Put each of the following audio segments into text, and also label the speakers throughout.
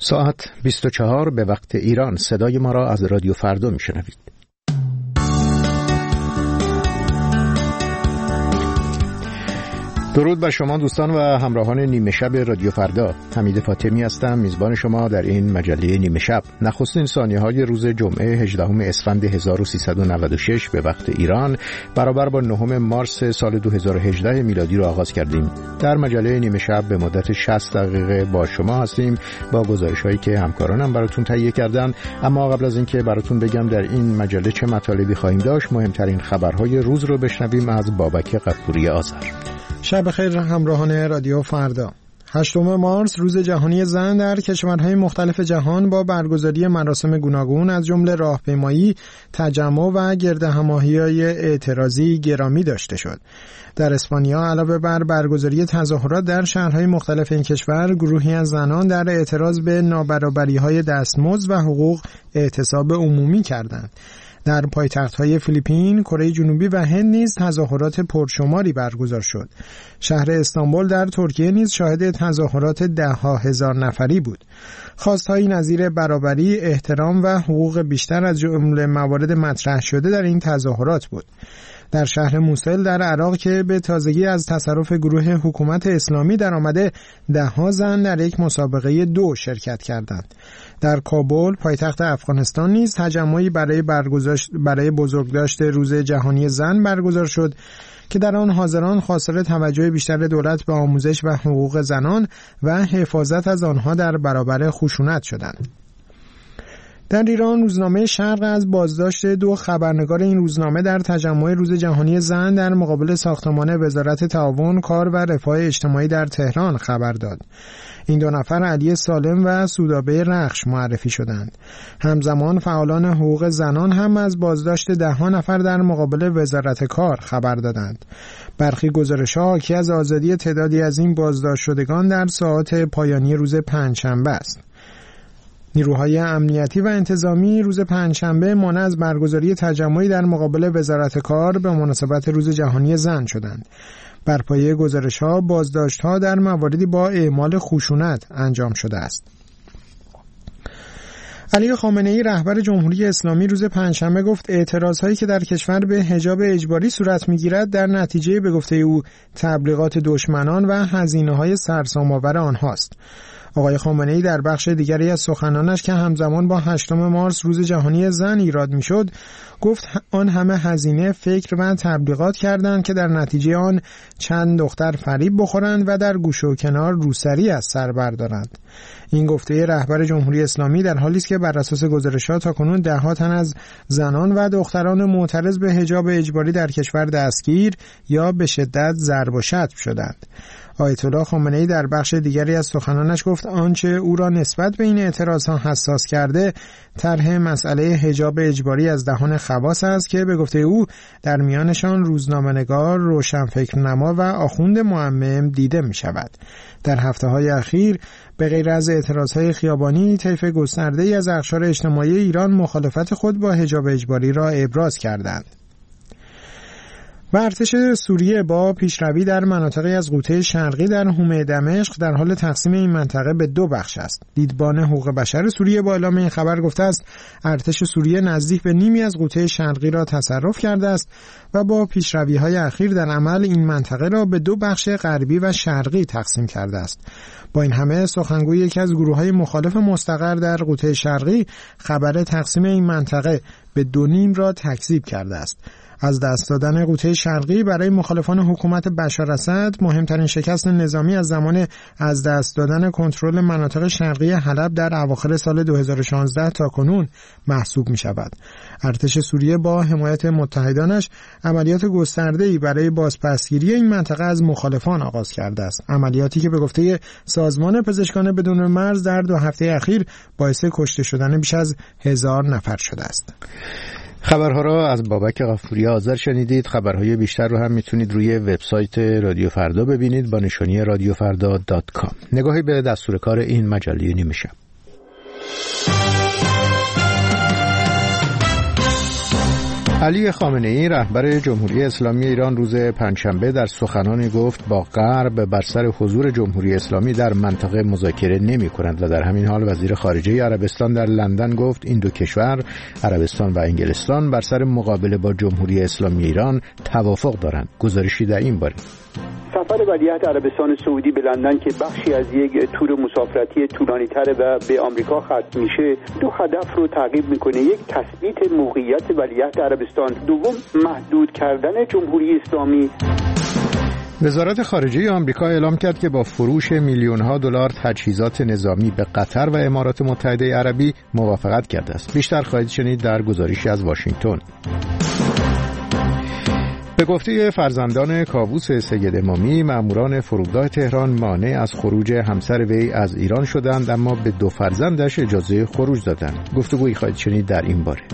Speaker 1: ساعت 24 به وقت ایران. صدای ما را از رادیو فردا میشنوید. درود بر شما دوستان و همراهان نیمه شب رادیو فردا. حمید فاطمی هستم، میزبان شما در این مجله نیمه شب. نخستین ثانیه‌های روز جمعه 18 اسفند 1396 به وقت ایران برابر با 9 مارس سال 2018 میلادی را آغاز کردیم. در مجله نیمه شب به مدت 60 دقیقه با شما هستیم با گزارش‌هایی که همکارانم براتون تهیه کردن. اما قبل از اینکه براتون بگم در این مجله چه مطالبی خواهیم داشت، مهمترین خبرهای روز رو بشنویم از بابک غفوری آذر.
Speaker 2: شب بخیر همراهان رادیو فردا. 8 مارس روز جهانی زن در کشورهای مختلف جهان با برگزاری مراسم گوناگون از جمله راهپیمایی، تجمع و گردهماهی‌های اعتراضی گرامی داشته شد. در اسپانیا علاوه بر برگزاری تظاهرات در شهرهای مختلف این کشور، گروهی از زنان در اعتراض به نابرابری‌های دستمزد و حقوق اعتصاب عمومی کردند. در پایتخت‌های فیلیپین، کره جنوبی و هند نیز تظاهرات پرشماری برگزار شد. شهر استانبول در ترکیه نیز شاهد تظاهرات ده‌ها هزار نفری بود. خواست‌هایی نظیر برابری، احترام و حقوق بیشتر از جمله موارد مطرح شده در این تظاهرات بود. در شهر موسل در عراق که به تازگی از تصرف گروه حکومت اسلامی درآمده، 10 زن در یک مسابقه 2 شرکت کردند. در کابل، پایتخت افغانستان نیز تجمعی برای بزرگداشت روز جهانی زن برگزار شد که در آن حاضران خواستار توجه بیشتر دولت به آموزش و حقوق زنان و حفاظت از آنها در برابر خشونت شدند. در ایران روزنامه شرق از بازداشت 2 خبرنگار این روزنامه در تجمع روز جهانی زن در مقابل ساختمان وزارت تعاون، کار و رفاه اجتماعی در تهران خبر داد. این 2 نفر علی سالم و سودابه رخش معرفی شدند. همزمان فعالان حقوق زنان هم از بازداشت 10 نفر در مقابل وزارت کار خبر دادند. برخی گزارش‌ها حاکی از آزادی تعدادی از این بازداشت شدگان در ساعات پایانی روز پنجشنبه است. نیروهای امنیتی و انتظامی روز پنجشنبه مانع از برگزاری تجمعی در مقابل وزارت کار به مناسبت روز جهانی زن شدند. بر پایه گزارش‌ها، بازداشت‌ها در مواردی با اعمال خشونت انجام شده است. علی خامنه‌ای رهبر جمهوری اسلامی روز پنجشنبه گفت اعتراض‌هایی که در کشور به حجاب اجباری صورت می‌گیرد در نتیجه به گفته او تبلیغات دشمنان و هزینه‌های سرسام‌آور آنهاست. آقای خامنه‌ای در بخش دیگری از سخنانش که همزمان با 8 مارس روز جهانی زن ایراد می‌شد، گفت آن همه هزینه، فکر و تبلیغات کردند که در نتیجه آن چند دختر فریب بخورند و در گوشه و کنار روسری از سر بردارند. این گفته رهبر جمهوری اسلامی در حالی است که بر اساس گزارشات تاکنون 10 تن از زنان و دختران معترض به حجاب اجباری در کشور دستگیر یا به شدت ضرب و شتم شدند. آیت الله خامنه‌ای در بخش دیگری از سخنانش گفت آنچه او را نسبت به این اعتراضها حساس کرده طرح مسئله حجاب اجباری از دهان خواص است که به گفته او در میانشان روزنامه‌نگار، روشنفکرنما و آخوند معمم دیده می شود. در هفته‌های اخیر به غیر از اعتراضهای خیابانی، طیف گسترده‌ای از اقشار اجتماعی ایران مخالفت خود با حجاب اجباری را ابراز کردند. و ارتش سوریه با پیشروی در مناطقی از قوطه شرقی در حومه دمشق در حال تقسیم این منطقه به 2 بخش است. دیدبان حقوق بشر سوریه با اعلام این خبر گفته است ارتش سوریه نزدیک به نیمی از قوطه شرقی را تصرف کرده است و با پیشروی‌های اخیر در عمل این منطقه را به 2 بخش غربی و شرقی تقسیم کرده است. با این همه سخنگوی یکی از گروه‌های مخالف مستقر در قوطه شرقی خبر تقسیم این منطقه به 2 را تکذیب کرده است. از دست دادن قوطه شرقی برای مخالفان حکومت بشار اسد مهمترین شکست نظامی از زمان از دست دادن کنترل مناطق شرقی حلب در اواخر سال 2016 تا کنون محسوب می شود. ارتش سوریه با حمایت متحدانش عملیات گسترده‌ای برای بازپسگیری این منطقه از مخالفان آغاز کرده است. عملیاتی که به گفته سازمان پزشکان بدون مرز در 2 هفته اخیر باعث کشته شدن بیش از 1000 نفر شده است.
Speaker 1: خبرها را از بابک غفوری آذر شنیدید. خبرهای بیشتر رو هم میتونید روی وبسایت رادیو فردا ببینید با نشانی radiofarda.com. نگاهی به دستور کار این مجله نیمه شب. علی خامنه‌ای رهبر جمهوری اسلامی ایران روز پنجشنبه در سخنانی گفت با غرب بر سر حضور جمهوری اسلامی در منطقه مذاکره نمی‌کنند و در همین حال وزیر خارجه عربستان در لندن گفت این دو کشور عربستان و انگلستان بر سر مقابله با جمهوری اسلامی ایران توافق دارند. گزارشی در این باره.
Speaker 3: سفر ولیعهد عربستان سعودی به لندن که بخشی از یک تور مسافرتی طولانی‌تر و به آمریکا ختم میشه، دو هدف رو تعقیب میکنه: یک، تثبیت موقعیت ولیعهد عربستان; دوم، محدود کردن جمهوری اسلامی.
Speaker 1: وزارت خارجه آمریکا اعلام کرد که با فروش میلیون‌ها دلار تجهیزات نظامی به قطر و امارات متحده عربی موافقت کرده است. بیشتر خواهید شنید در گزارشی از واشنگتن. به گفته فرزندان کاووس سید امامی، ماموران فرودگاه تهران مانع از خروج همسر وی از ایران شدند، اما به دو فرزندش اجازه خروج دادند. گفتگویی خواهید شنید در این باره.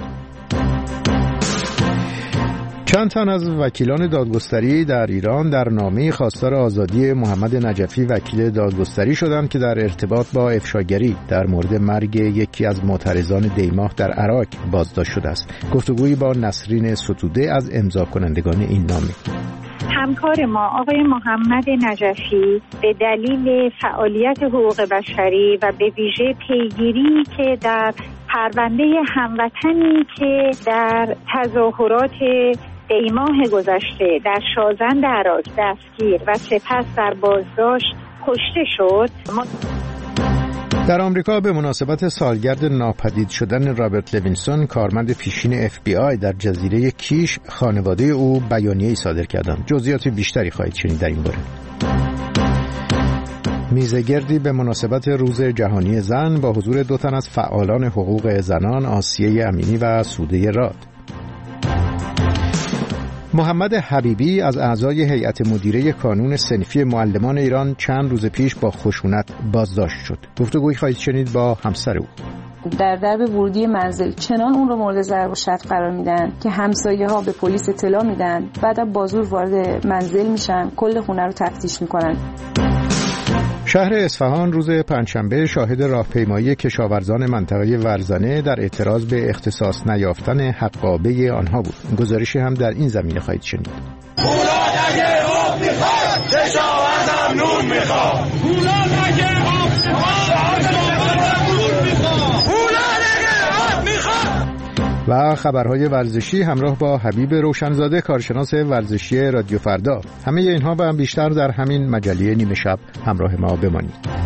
Speaker 1: چند تن از وکیلان دادگستری در ایران در نامه خواستار آزادی محمد نجفی وکیل دادگستری شدند که در ارتباط با افشاگری در مورد مرگ یکی از معترضان دیماه در عراق بازداشت شده است. گفتگویی با نسرین ستوده از امضا کنندگان این نامه.
Speaker 4: همکار ما آقای محمد نجفی به دلیل فعالیت حقوق بشری و به ویژه پیگیری که در پرونده هموطنی که در تظاهرات دیماه گذشته در شازند عراق دستگیر و سپس در بازداشت کشته شد.
Speaker 1: در آمریکا به مناسبت سالگرد ناپدید شدن رابرت لوینسون، کارمند پیشین FBI در جزیره کیش، خانواده او بیانیه‌ای صادر کردند. جزئیات بیشتری خواهید شنید در این باره. میزگردی به مناسبت روز جهانی زن با حضور دو تن از فعالان حقوق زنان، آسیه امینی و سوده راد. محمد حبیبی از اعضای هیئت مدیره کانون صنفی معلمان ایران چند روز پیش با خشونت بازداشت شد. گفتگویی خواهید شنید با همسر او.
Speaker 5: در درب ورودی منزل چنان اون رو مورد ضرب و شتم قرار میدن که همسایه‌ها به پلیس اطلاع میدن، بعد با زور وارد منزل میشن، کل خونه رو تفتیش میکنن.
Speaker 1: شهر اصفهان روز پنجشنبه شاهد راهپیمایی کشاورزان منطقه ورزنه در اعتراض به اختصاص نیافتن حقابه آنها بود. گزارشی هم در این زمینه خواهید شنید.
Speaker 6: فولاد اگه آب میخواد، کشاورزم نون میخواد. فولاد اگه آب میخواد، کشاورزم نون میخواد. فولاد اگه آب میخواد.
Speaker 1: و خبرهای ورزشی همراه با حبیب روشنزاده، کارشناس ورزشی رادیو فردا. همه اینها و بیشتر در همین مجله نیمه شب همراه ما بمانید.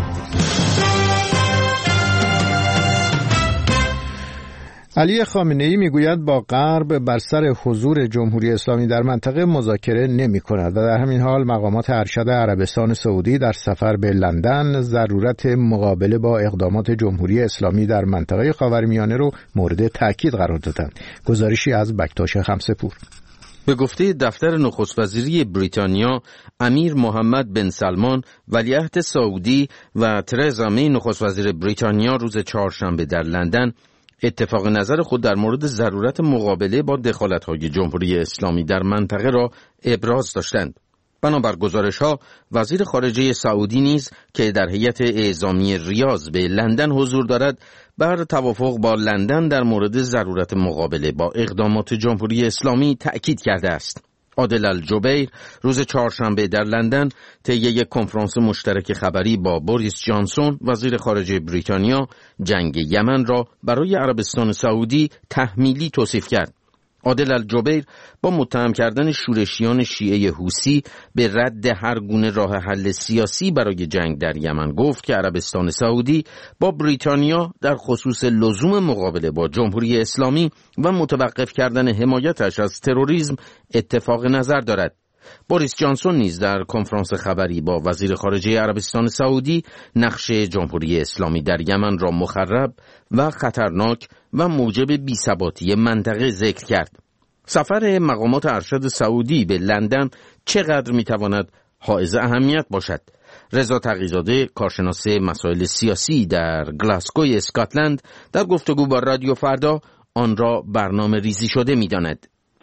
Speaker 1: علی خامنه‌ای میگوید با غرب بر سر حضور جمهوری اسلامی در منطقه مذاکره نمی‌کند و در همین حال مقامات ارشد عربستان سعودی در سفر به لندن ضرورت مقابله با اقدامات جمهوری اسلامی در منطقه خاورمیانه رو مورد تاکید قرار دادند. گزارشی از بکتاش خمسه‌پور.
Speaker 7: به گفته دفتر نخست وزیری بریتانیا، امیر محمد بن سلمان ولیعهد سعودی و ترزا می نخست وزیر بریتانیا روز چهارشنبه در لندن اتفاق نظر خود در مورد ضرورت مقابله با دخالت‌های جمهوری اسلامی در منطقه را ابراز داشتند. بنابر گزارش‌ها، وزیر خارجه سعودی نیز که در هیئت اعزامی ریاض به لندن حضور دارد، بر توافق با لندن در مورد ضرورت مقابله با اقدامات جمهوری اسلامی تأکید کرده است. عادل الجبیر روز چهارشنبه در لندن طی یک کنفرانس مشترک خبری با بوریس جانسون وزیر خارجه بریتانیا جنگ یمن را برای عربستان سعودی تحمیلی توصیف کرد. عادل الجبیر با متهم کردن شورشیان شیعه حوثی به رد هر گونه راه حل سیاسی برای جنگ در یمن گفت که عربستان سعودی با بریتانیا در خصوص لزوم مقابله با جمهوری اسلامی و متوقف کردن حمایتش از تروریسم اتفاق نظر دارد. بوریس جانسون نیز در کنفرانس خبری با وزیر خارجه عربستان سعودی نقش جمهوری اسلامی در یمن را مخرب و خطرناک و موجب بی‌ثباتی منطقه ذکر کرد. سفر مقامات ارشد سعودی به لندن چقدر میتواند حائز اهمیت باشد؟ رضا تقی‌زاده، کارشناس مسائل سیاسی در گلاسگوی اسکاتلند، در گفتگو با رادیو فردا آن را برنامه ریزی شده می‌داند.
Speaker 3: سفر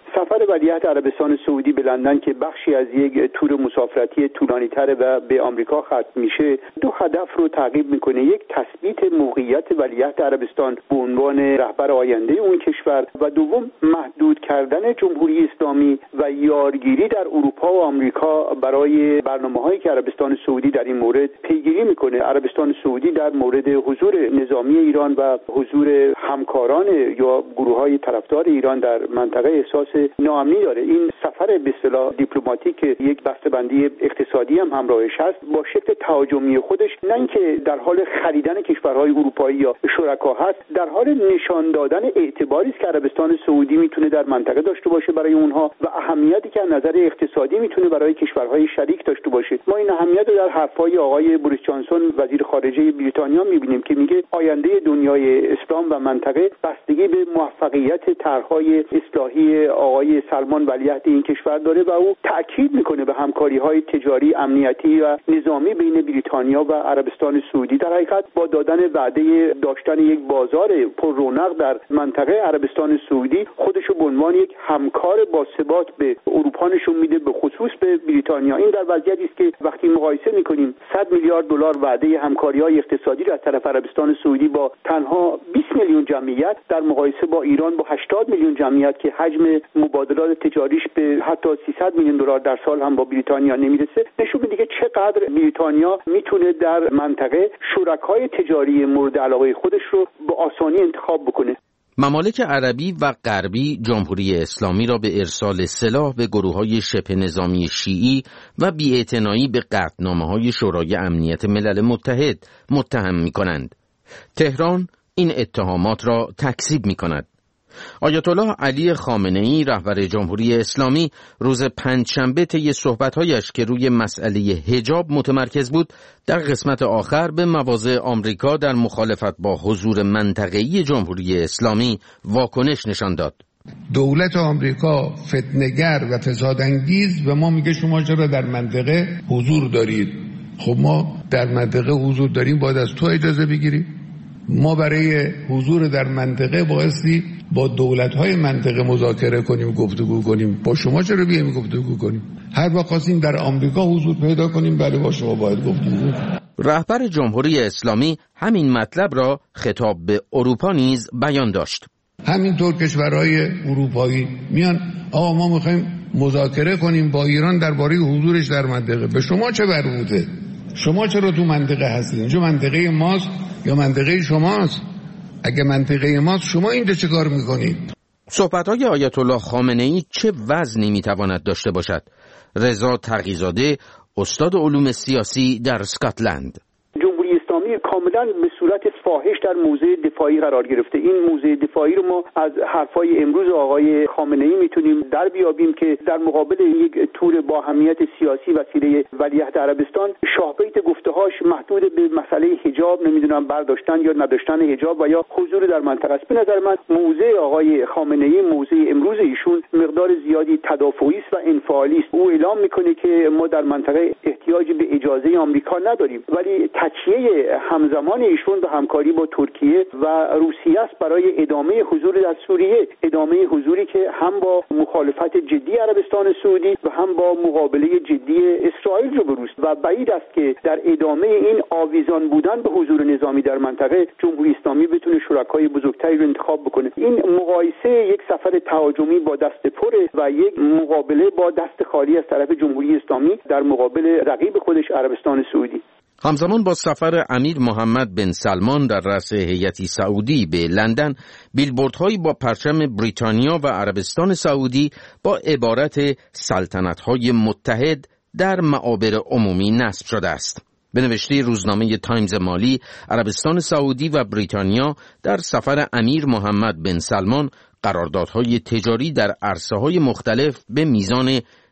Speaker 3: ولیعهد عربستان سعودی به لندن که بخشی از یک تور مسافرتی طولانی‌تر و به آمریکا ختم میشه، دو هدف رو تعقیب میکنه. یک، تثبیت موقعیت ولیعهد عربستان به عنوان رهبر آینده اون کشور و دوم، محدود کردن جمهوری اسلامی و یارگیری در اروپا و آمریکا برای برنامه‌هایی که عربستان سعودی در این مورد پیگیری میکنه. عربستان سعودی در مورد حضور نظامی ایران و حضور همکاران یا گروه‌های طرفدار ایران در منطقه احساس ناامنی داره. این سفر به اصطلاح دیپلماتیک یک بسته‌بندی اقتصادی هم همراهش هست با شکل تهاجمی خودش، نه اینکه در حال خریدن کشورهای اروپایی یا شرکا هست، در حال نشان دادن اعتباری است که عربستان سعودی میتونه در منطقه داشته باشه برای اونها و اهمیتی که از نظر اقتصادی میتونه برای کشورهای شریک داشته باشه. ما این اهمیت رو در حرفهای آقای بوریس جانسون وزیر خارجه بریتانیا میبینیم که میگه آینده دنیای اسلام و منطقه بستگی به موفقیت طرح‌های اصلاحی آقای سلمان ولیعهد این کشور داره و او تاکید میکنه به همکاری‌های تجاری، امنیتی و نظامی بین بریتانیا و عربستان سعودی. در حقیقت با دادن وعده داشتن یک بازار پر رونق در منطقه، عربستان سعودی خودشو به عنوان یک همکار باثبات به اروپا نشون میده، به خصوص به بریتانیا. این در وضعیتی است که وقتی مقایسه میکنیم 100 میلیارد دلار وعده همکاری‌های اقتصادی را از طرف عربستان سعودی با تنها 20 میلیون جمعیت در مقایسه با ایران با 80 میلیون جمعیت که حجم مبادلات تجاریش به حتی 300 میلیون دلار در سال هم با بریتانیا نمیرسه، نشون میده که چقدر بریتانیا میتونه در منطقه شرکای تجاری مورد علاقه خودش رو به آسانی انتخاب بکنه.
Speaker 7: ممالک عربی و غربی جمهوری اسلامی را به ارسال سلاح به گروه‌های شبه نظامی شیعی و بی‌اعتنایی به قطعنامه‌های شورای امنیت ملل متحد متهم می‌کنند. تهران این اتهامات را تکذیب می‌کند. آیت الله علی خامنه‌ای رهبر جمهوری اسلامی روز پنجشنبه طی صحبت‌هایش که روی مسئله حجاب متمرکز بود، در قسمت آخر به مواضع آمریکا در مخالفت با حضور منطقه‌ای جمهوری اسلامی واکنش نشان داد.
Speaker 8: دولت آمریکا فتنه‌گر و فسادانگیز و ما میگه شما چرا در منطقه حضور دارید؟ خب ما در منطقه حضور داریم، باید از تو اجازه بگیریم. ما برای حضور در منطقه بایستی با دولت‌های منطقه مذاکره کنیم، گفتگو کنیم. با شما چرا بیایم گفتگو کنیم؟ هر وقت خواستیم در آمریکا حضور پیدا کنیم، بله با شما باید گفتگو کنیم.
Speaker 7: رهبر جمهوری اسلامی همین مطلب را خطاب به اروپا نیز بیان داشت.
Speaker 8: همینطور کشورهای اروپایی میان آقا ما میخوایم مذاکره کنیم با ایران درباره حضورش در منطقه. به شما چه مربوطه؟ شما چرا تو منطقه هستید؟ اینجا منطقه ماست یا منطقه شماست؟ اگه منطقه ماست شما اینجا چه کار میکنید؟
Speaker 7: صحبت‌های آیت الله خامنه‌ای چه وزنی میتواند داشته باشد؟ رضا تقی‌زاده، استاد علوم سیاسی در اسکاتلند:
Speaker 3: جمهوری اسلامی کاملا به صورت فاحش در موضع دفاعی قرار گرفته. این موضع دفاعی رو ما از حرفای امروز آقای خامنه‌ای میتونیم در بیابیم که در مقابل یک تور با اهمیت سیاسی وسیله ولیعهد عربستان، شاهبیت گفته‌هاش محدود به مسئله حجاب، نمیدونم برداشتن یا نداشتن حجاب و یا حضور در منطقه است. به نظر من موضع آقای خامنه‌ای، موضع امروز ایشون مقدار زیادی تدافعی است و انفعالی است. او اعلام میکنه که ما در منطقه احتیاجی به اجازه آمریکا نداریم، ولی تکیه همزمان ایشون به همکاری با ترکیه و روسیه است برای ادامه حضور در سوریه، ادامه حضوری که هم با مخالفت جدی عربستان سعودی و هم با مقابله جدی اسرائیل روبروست و بعید است که در ادامه این آویزان بودن به حضور نظامی در منطقه جمهوری اسلامی بتونه شرکای بزرگتری رو انتخاب بکنه. این مقایسه یک سفر تهاجمی با دست پر و یک مقابله با دست خالی از طرف جمهوری اسلامی در مقابل رقیب خودش عربستان سعودی.
Speaker 7: همزمان با سفر امیر محمد بن سلمان در رأس هیئتی سعودی به لندن، بیلبوردهایی با پرچم بریتانیا و عربستان سعودی با عبارت سلطنت‌های متحد در معابر عمومی نصب شده است. به نوشته روزنامه تایمز مالی، عربستان سعودی و بریتانیا در سفر امیر محمد بن سلمان قراردادهای تجاری در عرصه‌های مختلف به میزان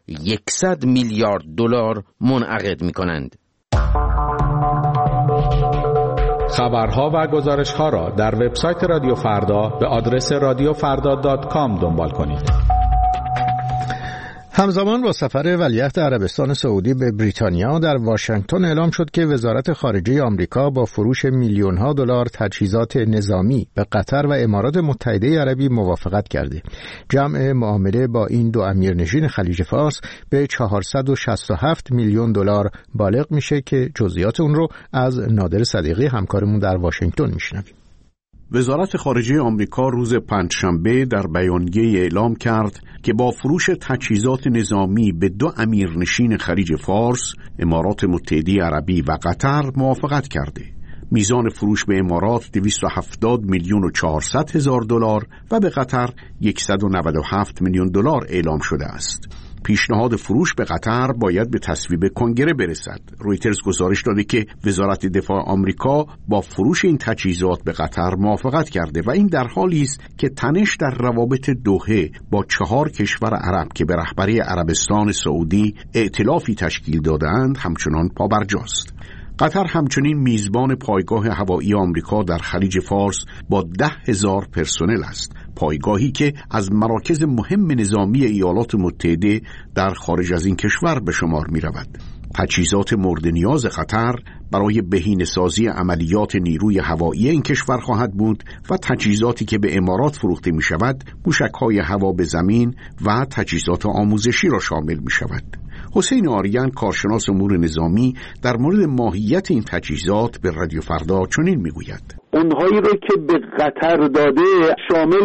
Speaker 7: 100 میلیارد دلار منعقد می‌کنند.
Speaker 9: خبرها و گزارش‌ها را در وبسایت رادیو فردا به آدرس radiofrda.com دنبال کنید.
Speaker 1: همزمان با سفر ولیعهد عربستان سعودی به بریتانیا در واشنگتن اعلام شد که وزارت خارجه آمریکا با فروش میلیون‌ها دلار تجهیزات نظامی به قطر و امارات متحده عربی موافقت کرده. جمع معامله با این دو امیرنشین خلیج فارس به 467 میلیون دلار بالغ میشه که جزئیات اون رو از نادر صدیقی همکارمون در واشنگتن میشنویم.
Speaker 10: وزارت خارجه آمریکا روز پنجشنبه در بیانیه اعلام کرد که با فروش تجهیزات نظامی به دو امیرنشین خلیج فارس، امارات متحده عربی و قطر موافقت کرده. میزان فروش به امارات 270 میلیون و 400 هزار دلار و به قطر 197 میلیون دلار اعلام شده است. پیشنهاد فروش به قطر باید به تصویب کنگره برسد. رویترز گزارش داده که وزارت دفاع آمریکا با فروش این تجهیزات به قطر موافقت کرده و این در حالی است که تنش در روابط دوحه با 4 کشور عرب که به رهبری عربستان سعودی ائتلافی تشکیل داده‌اند همچنان پابرجاست. قطر همچنین میزبان پایگاه هوایی آمریکا در خلیج فارس با 10,000 پرسنل است، پایگاهی که از مراکز مهم نظامی ایالات متحده در خارج از این کشور به شمار می رود. تجهیزات مورد نیاز قطر برای بهینه‌سازی عملیات نیروی هوایی این کشور خواهد بود و تجهیزاتی که به امارات فروخته می شود موشک‌های هوا به زمین و تجهیزات آموزشی را شامل می شود. حسین آریان کارشناس امور نظامی در مورد ماهیت این تجهیزات به رادیو فردا چنین میگوید:
Speaker 3: اونهایی رو که به قطر داده شامل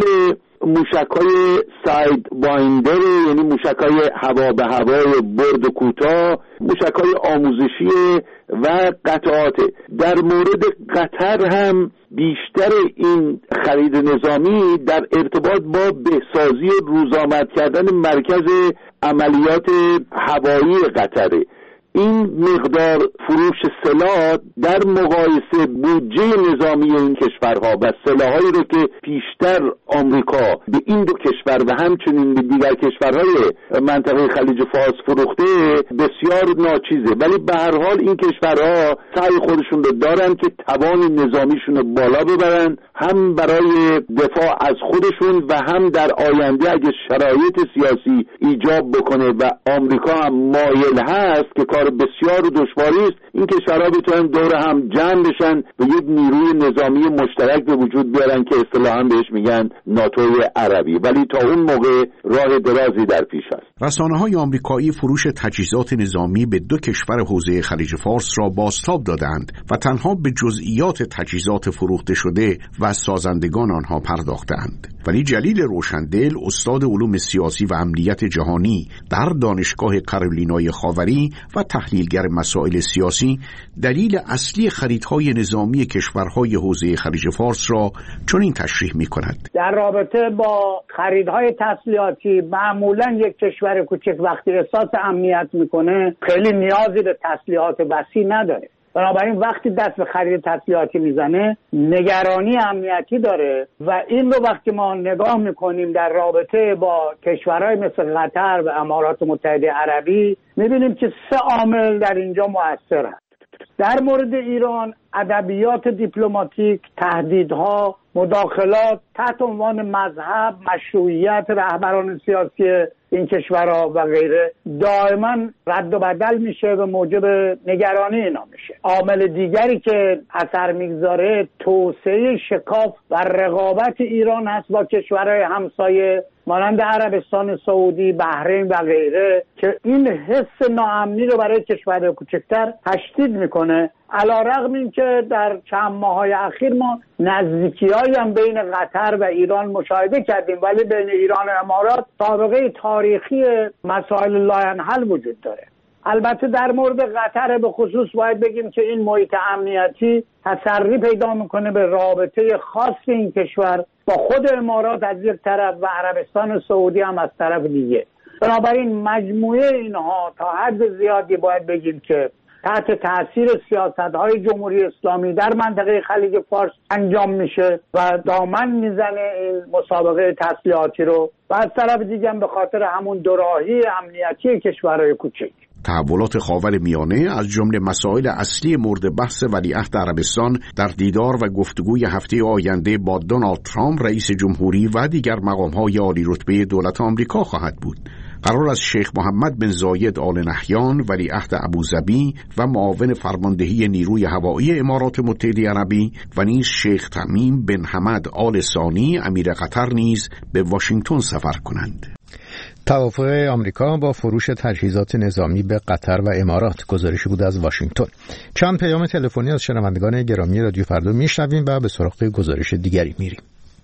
Speaker 3: موشک‌های ساید بایندر، یعنی موشک‌های هوا به هوای برد کوتاه، موشک‌های آموزشی و قطعات. در مورد قطر هم بیشتر این خرید نظامی در ارتباط با بهسازی روزآمد کردن مرکز عملیات هوایی قطره. این مقدار فروش سلاح در مقایسه بودجه نظامی این کشورها و سلاحایی رو که پیشتر آمریکا به این دو کشور و همچنین به دیگر کشورهای منطقه خلیج فارس فروخته بسیار ناچیزه، ولی به هر حال این کشورها سعی خودشون رو دارن که توان نظامیشون رو بالا ببرن، هم برای دفاع از خودشون و هم در آینده اگه شرایط سیاسی ایجاب بکنه و آمریکا هم مایل هست که کار بسیار دشواری است، این کشورها بتونن دور هم جمع بشن و یک نیروی نظامی مشترک به وجود بیارن که اصطلاحاً بهش میگن ناتوی عربی، ولی تا اون موقع راه درازی در پیش است.
Speaker 10: رسانه‌های آمریکایی فروش تجهیزات نظامی به دو کشور حوزه خلیج فارس را بازتاب دادند و تنها به جزئیات تجهیزات فروخته شده و سازندگان آنها پرداختند. ولی جلیل روشندل، استاد علوم سیاسی و امنیت جهانی در دانشگاه کارولینای خاوری و تحلیلگر مسائل سیاسی، دلیل اصلی خریدهای نظامی کشورهای حوزه خلیج فارس را چنین تشریح می‌کند:
Speaker 11: در رابطه با خریدهای تسلیحاتی معمولاً یک کشور کوچک وقتی احساس امنیت میکنه خیلی نیازی به تسلیحات وسیع نداره، بنابراین وقتی دست به خرید تسلیحاتی میزنه نگرانی امنیتی داره و این رو وقتی ما نگاه میکنیم در رابطه با کشورهای مثل قطر و امارات متحده عربی میبینیم که 3 عامل در اینجا مؤثر هست. در مورد ایران ادبیات دیپلماتیک، تهدیدها، مداخلات تحت عنوان مذهب، مشروعیت رهبران سیاسی این کشورها و غیره دائما رد و بدل میشه و موجب نگرانی اینا میشه. عامل دیگری که اثر میگذاره توسعه شکاف و رقابت ایران هست با کشورهای همسایه مانند عربستان سعودی، بحرین و غیره که این حس ناامنی رو برای کشورهای کوچکتر تشدید میکنه. علیرغم این که در چند ماه‌های اخیر ما نزدیکی‌هایی هم بین قطر و ایران مشاهده کردیم، ولی بین ایران و امارات سابقه تاریخی مسائل لاینحل وجود داره. البته در مورد قطر به خصوص باید بگیم که این محیط امنیتی تسری پیدا میکنه به رابطه خاص این کشور با خود امارات از یک طرف و عربستان سعودی هم از طرف دیگه. بنابراین مجموعه اینها تا حد زیادی باید بگیم که تحت تاثیر سیاست‌های جمهوری اسلامی در منطقه خلیج فارس انجام میشه و دامن میزنه این مسابقه تسلیحاتی رو و از طرف دیگه هم به خاطر همون دوراهی امنیتی کشورهای کوچک.
Speaker 10: تحولات خاورمیانه از جمله مسائل اصلی مورد بحث ولیعهد عربستان در دیدار و گفتگوی هفته آینده با دونالد ترامپ رئیس جمهوری و دیگر مقام‌های عالی رتبه دولت آمریکا خواهد بود. قرار است شیخ محمد بن زاید آل نهیان ولیعهد ابوظبی و معاون فرماندهی نیروی هوایی امارات متحده عربی و نیز شیخ تمیم بن حمد آل ثانی امیر قطر نیز به واشنگتن سفر کنند.
Speaker 1: توافق آمریکا با فروش تجهیزات نظامی به قطر و امارات، گزارشی بود از واشنگتن. چند پیام تلفنی از شنوندگان گرامی رادیو فردا میشنویم و به سراغ گزارش دیگری میریم.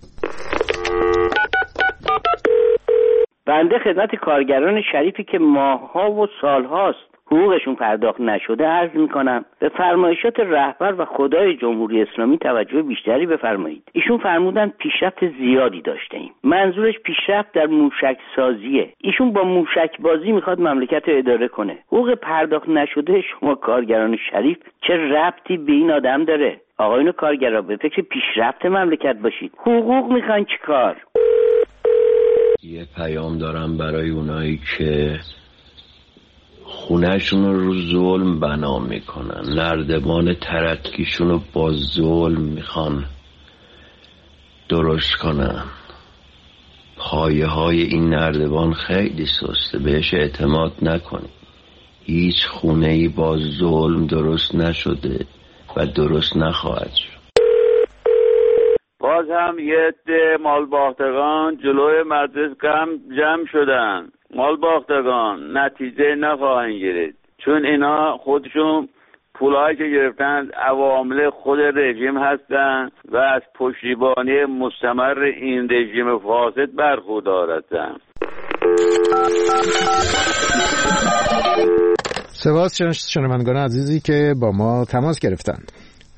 Speaker 12: بنده خدمت کارگران شریفی که ماه‌ها و سال‌هاست حقوقشون پرداخت نشده عرض می‌کنم به فرمایشات رهبر و خدای جمهوری اسلامی توجه بیشتری بفرمایید. ایشون فرمودن پیشرفت زیادی داشته ایم. منظورش پیشرفت در موشک سازیه. ایشون با موشک بازی میخواد مملکت رو اداره کنه. حقوق پرداخت نشده شما کارگران شریف چه ربطی به این آدم داره؟ آقایون کارگرا به فکر پیشرفت مملکت باشید. حقوق میخواین چیکار؟
Speaker 13: یه پیام دارم برای اونایی که خونهشون رو ظلم بنا میکنن، نردبان ترقیشون رو با ظلم میخوان درست کنن. پایه های این نردبان خیلی سسته، بهش اعتماد نکنید. هیچ خونه‌ای با ظلم درست نشده و درست نخواهد شد.
Speaker 14: باز هم یه عده مالباختگان جلوی مدرسه جمع شدن. مالباختگان نتیجه نخواهند گرفت، چون اینا خودشون پولایی که گرفتن عوامل خود رژیم هستن و از پشتیبانی مستمر این رژیم فاسد برخوردار هستن.
Speaker 1: سپاس شنوندگان عزیزی که با ما تماس گرفتند.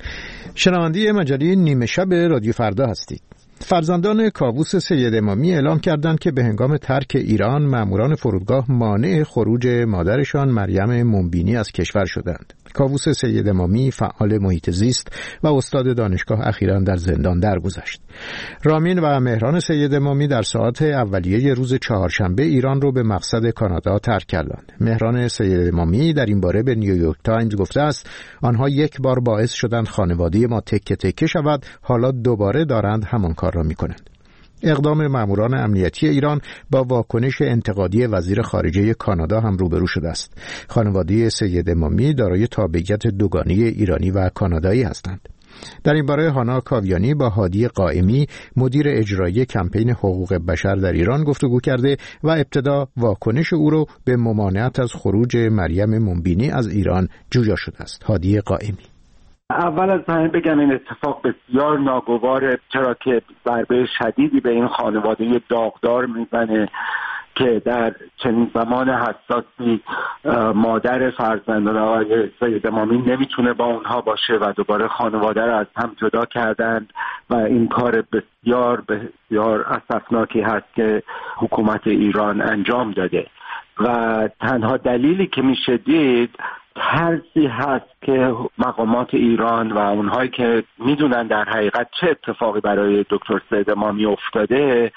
Speaker 1: شنونده مجله نیمه شب رادیو فردا هستید. فرزندان کاووس سید امامی اعلام کردند که به هنگام ترک ایران ماموران فرودگاه مانع خروج مادرشان مریم منبینی از کشور شدند. کاووس سید امامی فعال محیط زیست و استاد دانشگاه اخیراً در زندان درگذشت. رامین و مهران سید امامی در ساعات اولیه روز چهارشنبه ایران رو به مقصد کانادا ترک کردند. مهران سید امامی در این باره به نیویورک تایمز گفته است آنها یک بار باعث شدند خانواده ما تکه تکه شود، حالا دوباره دارند همان کار را می‌کنند. اقدام ماموران امنیتی ایران با واکنش انتقادی وزیر خارجه کانادا هم روبرو شده است. خانواده سید امامی دارای تابعیت دوگانه ایرانی و کانادایی هستند. در این باره هانا کاویانی با هادی قائمی مدیر اجرایی کمپین حقوق بشر در ایران گفتگو کرده و ابتدا واکنش او را به ممانعت از خروج مریم منبینی از ایران جویا شده است. هادی قائمی:
Speaker 15: اول از همه بگم این اتفاق بسیار ناگواره، چرا که ضربه شدیدی به این خانواده داغدار میزنه که در چنین زمان حساسی مادر فرزندان آقای سید امامی نمیتونه با اونها باشه و دوباره خانواده را از هم جدا کردند و این کار بسیار بسیار اسفناکی هست که حکومت ایران انجام داده و تنها دلیلی که میشه دید ترسی هست که مقامات ایران و اونهایی که میدونن در حقیقت چه اتفاقی برای دکتر سید امامی افتاده،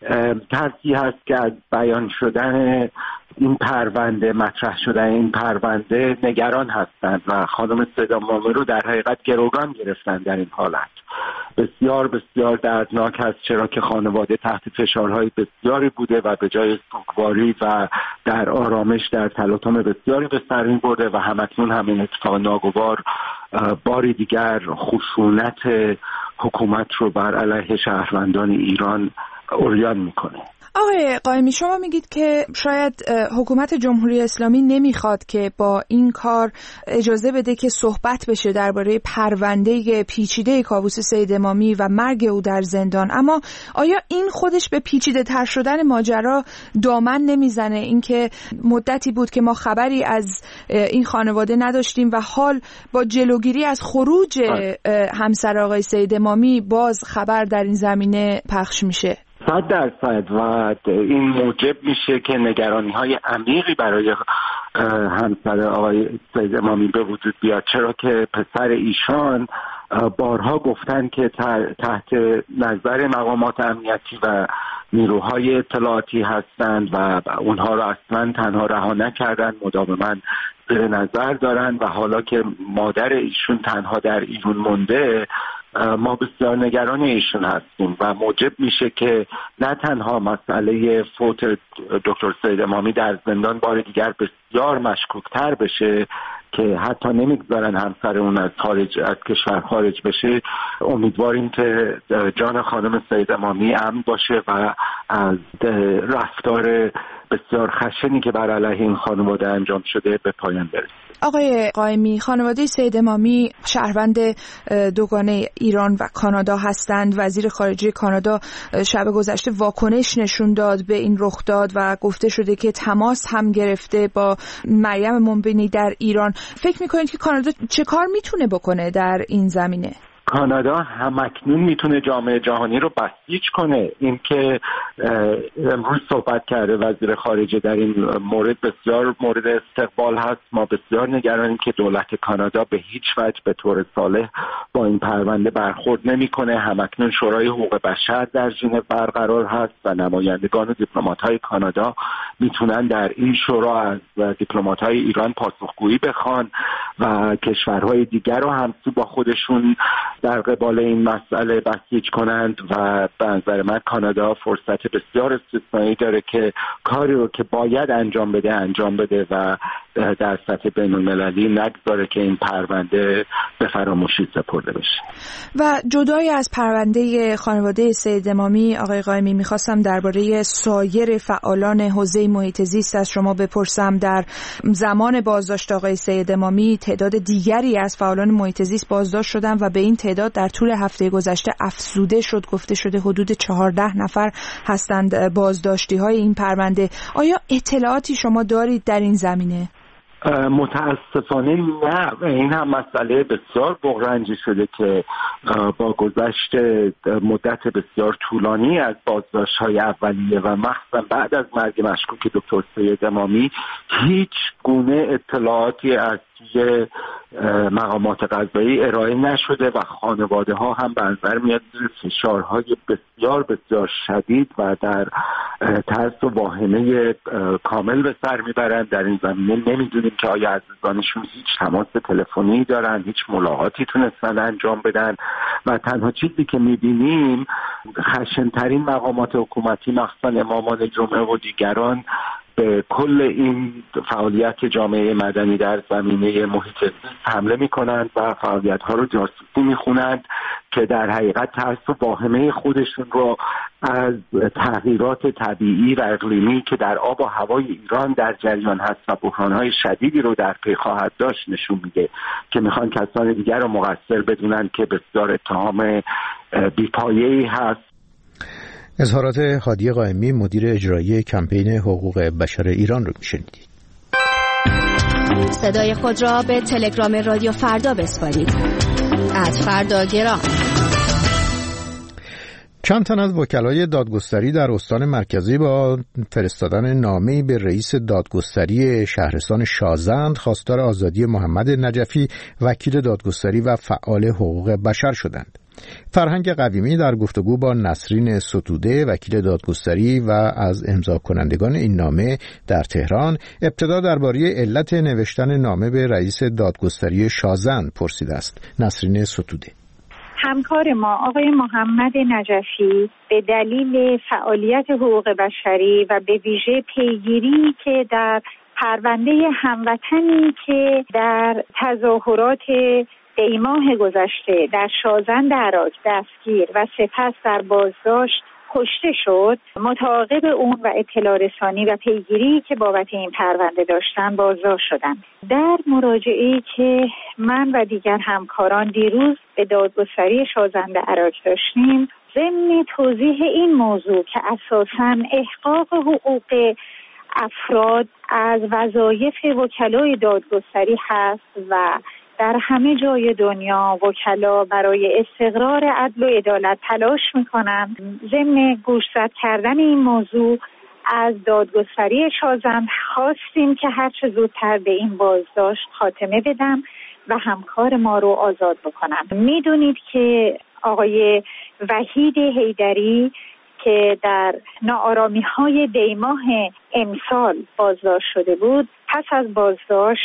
Speaker 15: ترسی هست که از بیان شدن این پرونده، مطرح شدن این پرونده نگران هستند و خانم سید امامی رو در حقیقت گروگان گرفتن. در این حالت بسیار بسیار دردناک هست، چرا که خانواده تحت فشارهای بسیاری بوده و به جای سوگواری و در آرامش در تلاطم بسیاری به سر برده و همکنون همین اتفاق ناگوار باری دیگر خشونت حکومت رو بر علیه شهروندان ایران عریان میکنه.
Speaker 16: آقای قائمی، شما میگید که شاید حکومت جمهوری اسلامی نمیخواد که با این کار اجازه بده که صحبت بشه درباره پرونده پیچیده کاووس سید امامی و مرگ او در زندان، اما آیا این خودش به پیچیده تر شدن ماجرا دامن نمیزنه؟ اینکه مدتی بود که ما خبری از این خانواده نداشتیم و حال با جلوگیری از خروج همسر آقای سید امامی باز خبر در این زمینه پخش میشه.
Speaker 15: 100% و این موجب میشه که نگرانی‌های عمیقی برای همسر آقای سید امامی به وجود بیاد، چرا که پسر ایشان بارها گفتن که تحت نظر مقامات امنیتی و نیروهای اطلاعاتی هستند و اونها رو اصلا تنها رها نکردن، مداوما زیر نظر دارن و حالا که مادر ایشون تنها در ایران مونده ما بسیار نگران ایشون هستیم و موجب میشه که نه تنها مسئله فوت دکتر سید امامی در زندان بار دیگر بسیار مشکوکتر بشه که حتی نمیگذارن همسر اون از کشور خارج بشه. امیدواریم که جان خانم سید امامی امن باشه و از رفتار بسیار خشنی که بر علیه این خانواده انجام شده به پایان برسه.
Speaker 16: آقای قائمی، خانواده سید امامی شهروند دوگانه ایران و کانادا هستند. وزیر خارجه کانادا شب گذشته واکنش نشون داد به این رخداد و گفته شده که تماس هم گرفته با مریم مومبینی در ایران. فکر میکنید که کانادا چه کار میتونه بکنه در این زمینه؟
Speaker 15: کانادا همکنون میتونه جامعه جهانی رو بسیج کنه. این که امروز صحبت کرده وزیر خارجه در این مورد بسیار مورد استقبال هست. ما بسیار نگرانیم که دولت کانادا به هیچ وجه به طور صالح با این پرونده برخورد نمیکنه. همکنون شورای حقوق بشر در ژنو برقرار هست و نمایندگان و دیپلمات‌های کانادا میتونن در این شورا از دیپلمات‌های ایران پاسخگویی بخوان و کشورهای دیگر رو همسو با خودشون در قبال این مسئله بسیج کنند و به نظر من کانادا فرصت بسیار استثنایی داره که کاری رو که باید انجام بده و در سطح بین‌المللی نگذاره که این پرونده به فراموشی سپرده بشه.
Speaker 16: و جدای از پرونده خانواده سید امامی، آقای قائمی، میخواستم درباره سایر فعالان حوزه محیط زیست از شما بپرسم. در زمان بازداشت آقای سید امامی تعداد دیگری از فعالان محیط زیست بازداشت شدن و به این تعداد در طول هفته گذشته افزوده شد. گفته شده حدود 14 نفر هستند بازداشتی‌های این پرونده. آیا اطلاعاتی شما دارید در این زمینه؟
Speaker 15: متاسفانه نه. این هم مسئله بسیار بغرنجی شده که با گذشت مدت بسیار طولانی از بازداشت‌های اولیه و مخصوصا بعد از مرگ مشکوک دکتر سید امامی هیچ گونه اطلاعاتی از مقامات قضایی ارائه نشده و خانواده ها هم به نظر میاد فشارهای بسیار بسیار شدید و در ترس و واهمه کامل به سر میبرند. در این زمینه نمیدونیم که آیا عزیزانشون هیچ تماس تلفنی دارن، هیچ ملاقاتی تونستن انجام بدن و تنها چیزی که میبینیم خشنترین مقامات حکومتی مخصوصا امامان جمعه و دیگران به کل این فعالیت جامعه مدنی در زمینه محیط زیست حمله میکنند و فعالیت‌ها رو جاسوسی میخونند که در حقیقت ترس و واهمه خودشون رو از تغییرات طبیعی و اقلیمی که در آب و هوای ایران در جریان هست و بحران‌های شدیدی رو در پی خواهد داشت نشون میده که میخوان کسان دیگر رو مقصر بدونن که بسیار اتهام بی‌پایه‌ای هست.
Speaker 1: اظهارات هادی قائمی، مدیر اجرایی کمپین حقوق بشر ایران رو میشنیدید.
Speaker 17: صدای خود را به تلگرام رادیو فردا بسپارید. @فرداگرام.
Speaker 1: چند تن از وکلای دادگستری در استان مرکزی با فرستادن نامه‌ای به رئیس دادگستری شهرستان شازند خواستار آزادی محمد نجفی، وکیل دادگستری و فعال حقوق بشر شدند. فرهنگ قویمی در گفتگو با نسرین ستوده، وکیل دادگستری و از امضا کنندگان این نامه در تهران، ابتدا درباره علت نوشتن نامه به رئیس دادگستری شازند پرسیده است. نسرین ستوده:
Speaker 4: همکار ما آقای محمد نجفی به دلیل فعالیت حقوق بشری و به ویژه پیگیری که در پرونده هموطنی که در تظاهرات دی ماه گذشته در شازند عراق دستگیر و سپس در بازداشت کشته شد، متعاقب اون و اطلاع رسانی و پیگیری که بابت این پرونده داشتن بازداشت شدن. در مراجعه‌ای که من و دیگر همکاران دیروز به دادگستری شازند عراق داشتیم، ضمن توضیح این موضوع که اساساً احقاق حقوق افراد از وظایف وکلای دادگستری هست و در همه جای دنیا وکلا برای استقرار عدل و عدالت تلاش میکنند. ضمن گوشزد کردن این موضوع از دادگستری شازند خواستیم که هر چه زودتر به این بازداشت خاتمه بدم و همکار ما رو آزاد بکنم. میدونید که آقای وحید حیدری که در ناآرامی‌های دی ماه امسال بازداشت شده بود، پس از بازداشت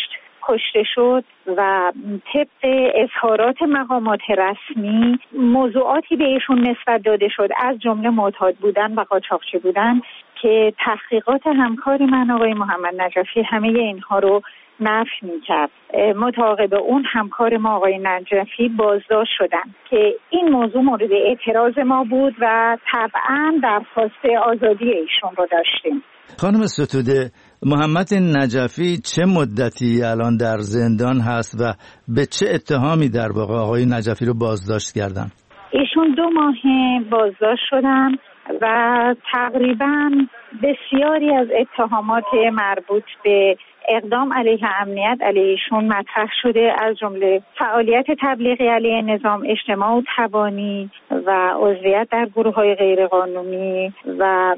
Speaker 4: کشته شد و طبق اظهارات مقامات رسمی موضوعاتی به ایشون نسبت داده شد، از جمله معتاد بودن و قاچاقچی بودن، که تحقیقات همکار من آقای محمد نجفی همه اینها رو نفی می‌کرد. متعاقب اون همکار ما آقای نجفی بازداشت شدن که این موضوع مورد اعتراض ما بود و طبعاً درخواست آزادی ایشون رو داشتیم.
Speaker 18: خانم ستوده، محمد نجفی چه مدتی الان در زندان هست و به چه اتهامی در واقع آقای نجفی رو بازداشت کردن؟
Speaker 4: ایشون 2 ماه بازداشت شدن و تقریباً بسیاری از اتهامات مربوط به اقدام علیه امنیت علیهشون مطرح شده، از جمله فعالیت تبلیغی علیه نظام، اجتماع و تبانی و عضویت در گروه‌های غیرقانونی و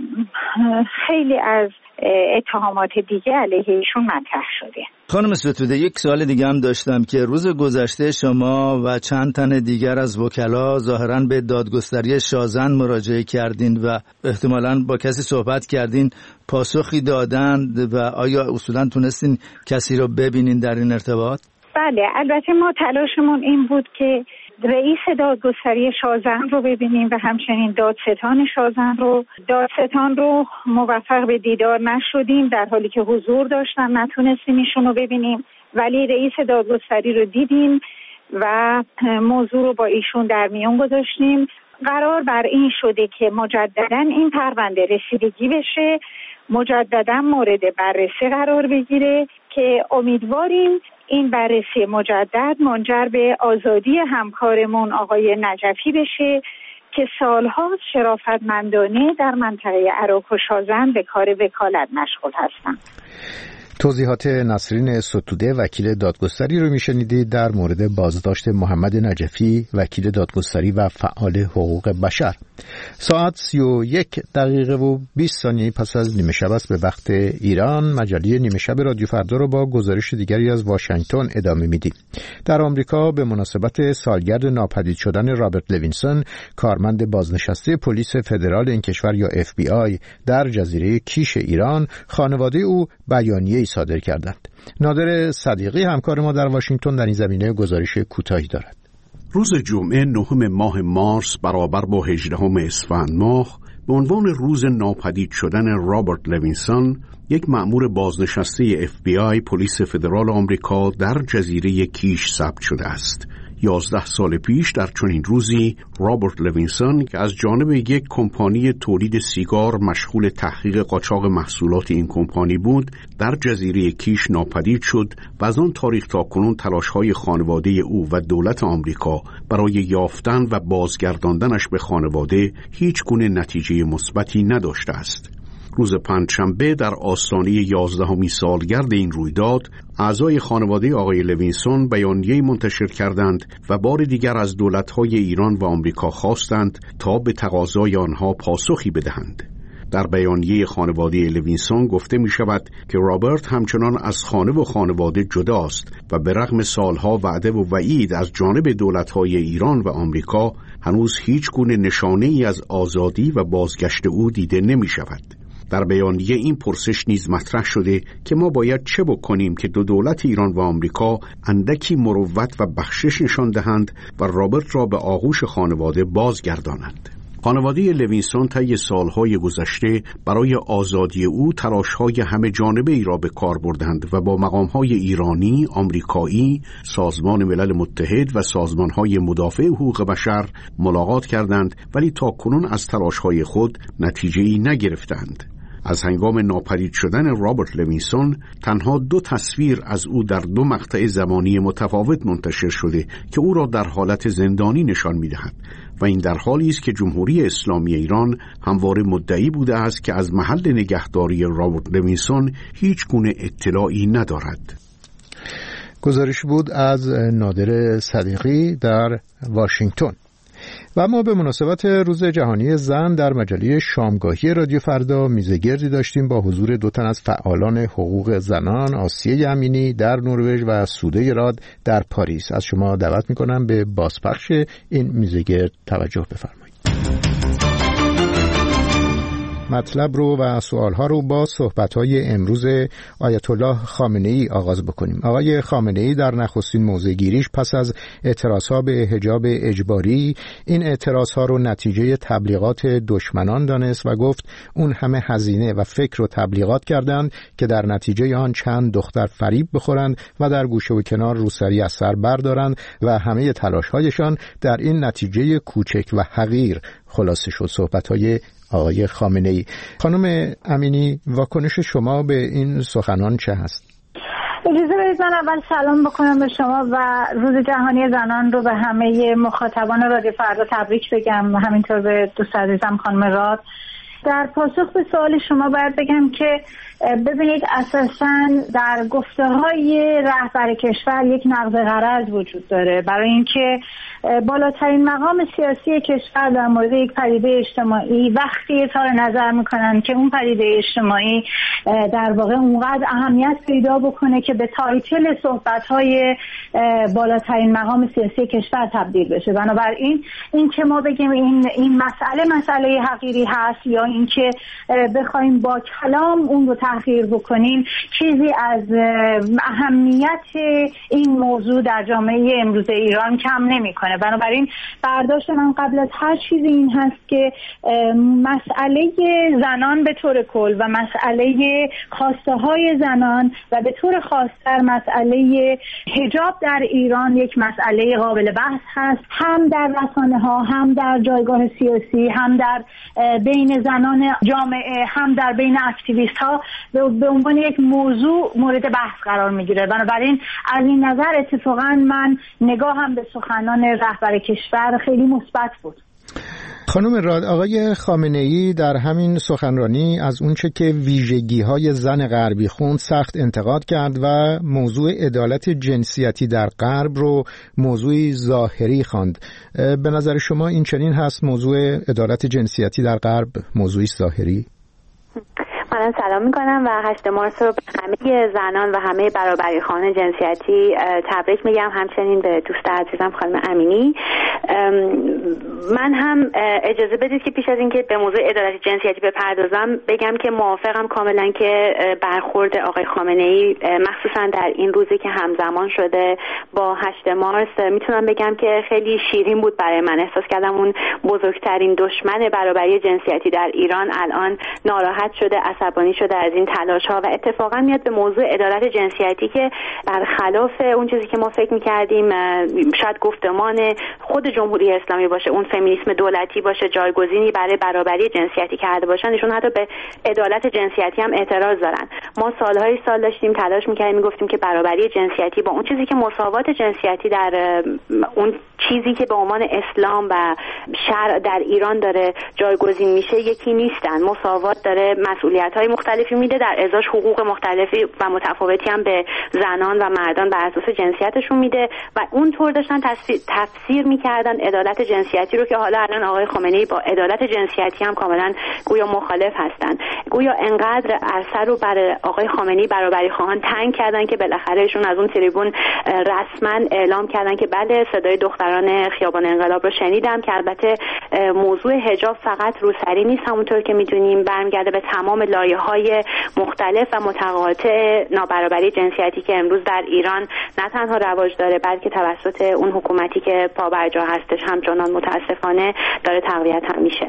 Speaker 4: خیلی از اتهامات دیگه علیه ایشون مطرح شده.
Speaker 18: خانم ستوده، یک سوال دیگه هم داشتم که روز گذشته شما و چند تن دیگر از وکلا ظاهراً به دادگستری شازن مراجعه کردین و احتمالاً با کسی صحبت کردین، پاسخی دادند و آیا اصولاً تونستین کسی رو ببینین در این ارتباط؟
Speaker 4: بله، البته ما تلاشمون این بود که رئیس دادگستری شازن رو ببینیم و همچنین دادستان شازن رو. دادستان رو موفق به دیدار نشدیم، در حالی که حضور داشتن نتونستیم ایشون رو ببینیم، ولی رئیس دادگستری رو دیدیم و موضوع رو با ایشون در میون گذاشتیم. قرار بر این شده که مجددا این پرونده رسیدگی بشه، مجددا مورد بررسی قرار بگیره که امیدواریم این بررسی مجدد منجر به آزادی همکارمون آقای نجفی بشه که سالها شرافتمندانه در منطقه عراق و شازن به کار وکالت مشغول هستند.
Speaker 1: توضیحات نسرین ستوده وکیل دادگستری رو میشنیدید در مورد بازداشت محمد نجفی وکیل دادگستری و فعال حقوق بشر. ساعت 31 و 20 ثانیه پس از نیمه شب است به وقت ایران. مجله نیمه شب رادیو فردا رو با گزارش دیگری از واشنگتن ادامه میدیم. در آمریکا به مناسبت سالگرد ناپدید شدن رابرت لوینسون، کارمند بازنشسته پلیس فدرال این کشور یا FBI در جزیره کیش ایران، خانواده او بیانیه صادر کردند. نادر صدیقی همکار ما در واشنگتن در این زمینه گزارش کوتاهی دارد.
Speaker 10: روز جمعه 9 ماه مارس برابر با 18 اسفند ماه به عنوان روز ناپدید شدن رابرت لوینسون، یک مأمور بازنشسته FBI پلیس فدرال آمریکا در جزیره کیش ثبت شده است. 11 سال پیش در چنین روزی رابرت لوینسون که از جانب یک کمپانی تولید سیگار مشغول تحقیق قاچاق محصولات این کمپانی بود، در جزیره کیش ناپدید شد و از آن تاریخ تا کنون تلاش‌های خانواده او و دولت آمریکا برای یافتن و بازگرداندنش به خانواده هیچ گونه نتیجه مثبتی نداشته است. روز پنجشنبه در آستانه 11 سالگرد این رویداد، اعضای خانواده آقای لوینسون بیانیه‌ای منتشر کردند و بار دیگر از دولت‌های ایران و آمریکا خواستند تا به تقاضای آنها پاسخی بدهند. در بیانیه خانواده لوینسون گفته می شود که رابرت همچنان از خانه و خانواده جداست و به رغم سالها وعده و وعید از جانب دولت‌های ایران و آمریکا هنوز هیچ گونه نشانه‌ای از آزادی و بازگشت او دیده نمی شود. در بیانیه این پرسش نیز مطرح شده که ما باید چه بکنیم که دو دولت ایران و آمریکا اندکی مروت و بخشش نشان دهند و رابرت را به آغوش خانواده بازگردانند. خانواده لوینسون طی سالهای گذشته برای آزادی او تلاش‌های همه جانبه ای را به کار بردند و با مقام‌های ایرانی، آمریکایی، سازمان ملل متحد و سازمان‌های مدافع حقوق بشر ملاقات کردند، ولی تاکنون از تلاش‌های خود نتیجه‌ای نگرفتند. از هنگام ناپدید شدن رابرت لوینسون تنها 2 تصویر از او در 2 مقطع زمانی متفاوت منتشر شده که او را در حالت زندانی نشان می‌دهد و این در حالی است که جمهوری اسلامی ایران همواره مدعی بوده است که از محل نگهداری رابرت لوینسون هیچ گونه اطلاعی ندارد.
Speaker 1: گزارش بود از نادر صدیقی در واشنگتن. و ما به مناسبت روز جهانی زن در مجله شامگاهی رادیو فردا میزگردی داشتیم با حضور 2 تن از فعالان حقوق زنان، آسیه امینی در نروژ و سوده راد در پاریس. از شما دعوت میکنم به بازپخش این میزگرد توجه بفرمایید. مطلب رو و سوالها رو با صحبت‌های امروز آیت الله خامنه‌ای آغاز بکنیم. آقای خامنه‌ای در نخستین موضع‌گیریش پس از اعتراضها به حجاب اجباری این اعتراضها رو نتیجه تبلیغات دشمنان دانست و گفت اون همه هزینه و فکر و تبلیغات کردند که در نتیجه آن چند دختر فریب بخورند و در گوشه و کنار روسری از سر بردارند و همه تلاش‌هایشان در این نتیجه کوچک و حقیر خلاصه شد. صحبت‌های آقای خامنه‌ای. خانم امینی، واکنش شما به این سخنان چه هست؟
Speaker 4: اجازه بدید من اول سلام بکنم به شما و روز جهانی زنان رو به همه مخاطبان رادیو فردا تبریک بگم، همینطور به دوست عزیزم خانم راد. در پاسخ به سوال شما باید بگم که ببینید اساساً در گفته‌های رهبر کشور یک نقض غرض وجود داره، برای اینکه بالاترین مقام سیاسی کشور در مورد یک پدیده اجتماعی وقتی اظهار نظر میکنن که اون پدیده اجتماعی در واقع اونقدر اهمیت پیدا بکنه که به تایتل صحبت‌های بالاترین مقام سیاسی کشور تبدیل بشه. بنابراین این که ما بگیم این مسئله حقیری هست یا اینکه بخوایم با کلام اون رو تحقیر بکنیم چیزی از اهمیت این موضوع در جامعه امروز ایران کم نمی‌کنه. بنابراین برداشت من قبل از هر چیزی این هست که مسئله زنان به طور کل و مسئله خواسته‌های زنان و به طور خاص‌تر مسئله حجاب در ایران یک مسئله قابل بحث هست، هم در رسانه‌ها، هم در جایگاه سیاسی، هم در بین زنان جامعه، هم در بین اکتیویست‌ها به عنوان یک موضوع مورد بحث قرار می‌گیره. بنابراین از این نظر اتفاقاً من نگاهم به سخنان رهبر کشور خیلی مثبت بود.
Speaker 1: خانم راد، آقای خامنه‌ای در همین سخنرانی از اونچه که ویژگی‌های زن غربی خوند سخت انتقاد کرد و موضوع عدالت جنسیتی در غرب رو موضوعی ظاهری خواند. به نظر شما این چنین هست؟ موضوع عدالت جنسیتی در غرب موضوعی ظاهری؟
Speaker 19: من سلام میکنم و 8 مارس رو به همه زنان و همه برابری خواهان جنسیتی تبریک میگم، همچنین به دوست عزیزم خانم امینی. من هم اجازه بدید که پیش از اینکه به موضوع عدالت جنسیتی بپردازم بگم که موافقم کاملا که برخورد آقای خامنه‌ای مخصوصا در این روزی که همزمان شده با 8 مارس میتونم بگم که خیلی شیرین بود برای من. احساس کردم اون بزرگترین دشمن برابری جنسیتی در ایران الان ناراحت شده، عصبانی شده از این تلاش‌ها و اتفاقا میاد به موضوع عدالت جنسیتی که برخلاف اون چیزی که ما فکر می‌کردیم شاید گفتمان خود جمهوری اسلامی باشه، اون فمینیسم دولتی باشه، جایگزینی برای برابری جنسیتی کرده باشن، ایشون حتی به عدالت جنسیتی هم اعتراض دارن. ما سالهای سال داشتیم تلاش می‌کردیم، میگفتیم که برابری جنسیتی با اون چیزی که مساوات جنسیتی در اون چیزی که به عنوان اسلام و شرع در ایران داره جایگزین میشه یکی نیستن. مساوات داره مسئولیت‌های مختلفی میده، در ازاش حقوق مختلفی و متفاوتی هم به زنان و مردان بر اساس جنسیتشون میده و اونطور داشتن تفسیر میکردن عدالت جنسیتی رو که حالا الان آقای خامنه‌ای با عدالت جنسیتی هم کاملا گویا مخالف هستن. گویا انقدر اثر رو بر آقای خامنه‌ای برابری خواهان تنگ کردن که بالاخره ایشون از اون تریبون رسما اعلام کردن که بله صدای دختران خیابان انقلاب رو شنیدم، که البته موضوع حجاب فقط روسری نیست، همونطور که میدونیم برمیگرده به تمام لایه‌های مختلف و متقاطع نابرابری جنسیتی که امروز در ایران نه تنها رواج داره بلکه توسط اون حکومتی که پابرجا هستش همچنان متاسفانه داره تقویت هم میشه.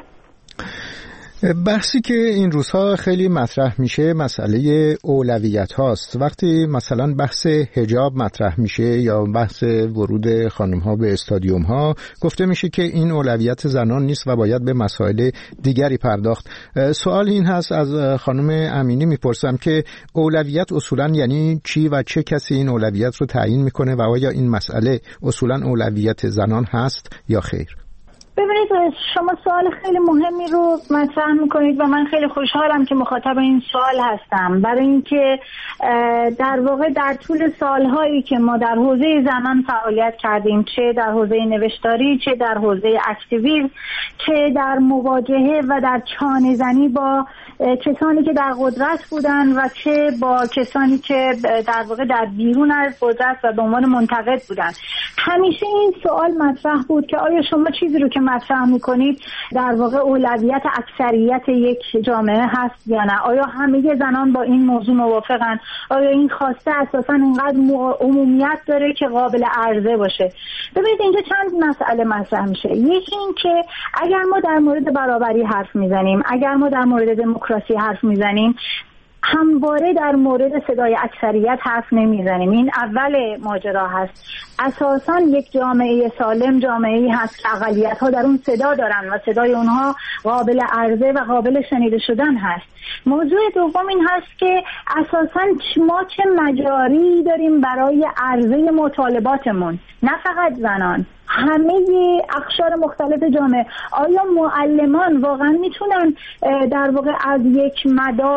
Speaker 1: بحثی که این روزها خیلی مطرح میشه مسئله اولویت هاست. وقتی مثلا بحث حجاب مطرح میشه یا بحث ورود خانم ها به استادیوم ها گفته میشه که این اولویت زنان نیست و باید به مسائل دیگری پرداخت. سوال این هست از خانم امینی میپرسم که اولویت اصولا یعنی چی و چه کسی این اولویت رو تعیین میکنه و آیا این مسئله اصولا اولویت زنان هست یا خیر؟
Speaker 4: ببینید شما سوال خیلی مهمی رو مطرح میکنید و من خیلی خوشحالم که مخاطب این سوال هستم، برای اینکه در واقع در طول سالهایی که ما در حوزه زنان فعالیت کردیم، چه در حوزه نوشتاری، چه در حوزه اکتیویسم، چه در مواجهه و در چانه زنی با کسانی که در قدرت بودن و چه با کسانی که در واقع در بیرون از قدرت و به عنوان منتقد بودن، همیشه این سوال مطرح بود که آیا شما چیزی رو که مطرح میکنید در واقع اولویت اکثریت یک جامعه هست یا نه؟ آیا همه زنان با این موضوع موافقن؟ آیا این خواسته اساسا اینقدر عمومیت داره که قابل عرضه باشه؟ ببینید اینجا چند مسئله مطرح میشه. یکی این که اگر ما در مورد برابری حرف میزنیم، اگر ما در مورد دموکراسی حرف میزنیم، همواره در مورد صدای اکثریت حرف نمیزنیم. این اول ماجرا هست. اساساً یک جامعه سالم جامعه‌ای هست که اقلیت‌ها در اون صدا دارن و صدای اونها قابل عرضه و قابل شنیده شدن هست. موضوع دوم این هست که اساساً ما چه مجاری داریم برای عرضه مطالباتمون، نه فقط زنان، همه اقشار مختلف جامعه. آیا معلمان واقعا میتونن در واقع از یک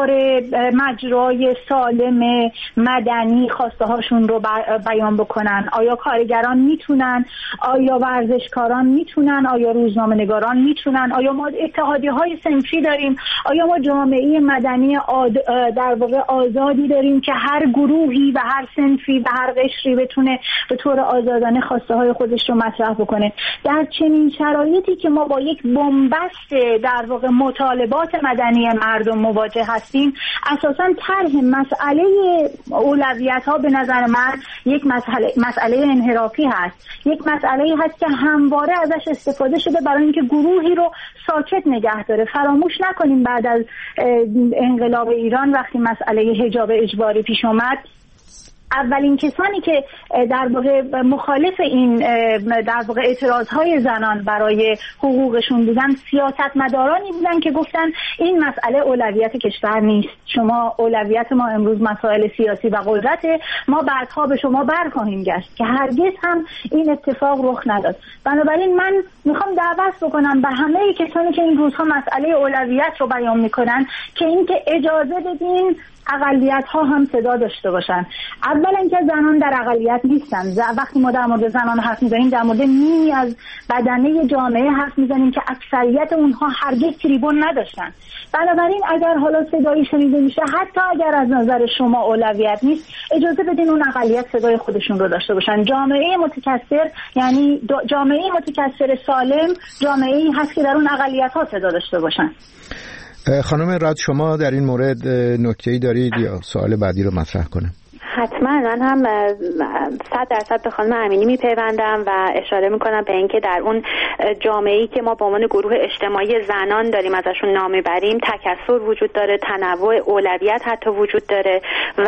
Speaker 4: مجرای سالم مدنی خواسته هاشون رو بیان بکنن؟ آیا کارگران میتونن؟ آیا ورزشکاران میتونن؟ آیا روزنامه‌نگاران میتونن؟ آیا ما اتحادیه های صنفی داریم؟ آیا ما جامعه مدنی در واقع آزادی داریم که هر گروهی و هر صنفی و هر قشری بتونه به طور آزادانه خواسته های خودش رو مطرح بکنه؟ در چنین شرایطی که ما با یک بنبست در واقع مطالبات مدنی مردم مواجه هستیم، اساساً طرح مسئله اولویت ها به نظر من یک مسئله انحرافی هست. یک مسئله هست که همواره ازش استفاده شده برای اینکه گروهی رو ساکت نگه داره. فراموش نکنیم بعد از انقلاب ایران وقتی مسئله حجاب اجباری پیش اومد، اولین کسانی که در واقع مخالف این در واقع اعتراضهای زنان برای حقوقشون بودن سیاستمدارانی بودن که گفتن این مسئله اولویت کشور نیست. شما اولویت ما امروز مسائل سیاسی و قدرته، ما بعدها به شما برخواهیم گشت، که هرگز هم این اتفاق رخ نداد. بنابراین من میخوام دعوت بکنم به همه کسانی که این روزها مسئله اولویت رو بیان میکنن که اینکه اجازه بدین اقلیت ها هم صدا داشته باشن. اولا اینکه زنان در اقلیت نیستن. وقتی ما در مورد زنان حرف میزنیم در مورد نیمی از بدنه جامعه حرف میزنیم که اکثریت اونها هرگز تریبون نداشتن. بنابراین اگر حالا صدایی شنیده میشه، حتی اگر از نظر شما اولویت نیست، اجازه بدین اون اقلیت صدای خودشون رو داشته باشن. جامعه متکثر یعنی جامعه متکثر سالم جامعه‌ای هست که در اون اقلیت ها صدا داشته باشن.
Speaker 1: خانم راد، شما در این مورد نکته‌ای دارید یا سوال بعدی رو مطرح کنم؟
Speaker 19: حتما. من هم 100% به خانم امینی میپیوندم و اشاره میکنم به اینکه در اون جامعه‌ای که ما به عنوان گروه اجتماعی زنان داریم ازشون نام میبریم، تکثر وجود داره، تنوع اولویت حتی وجود داره و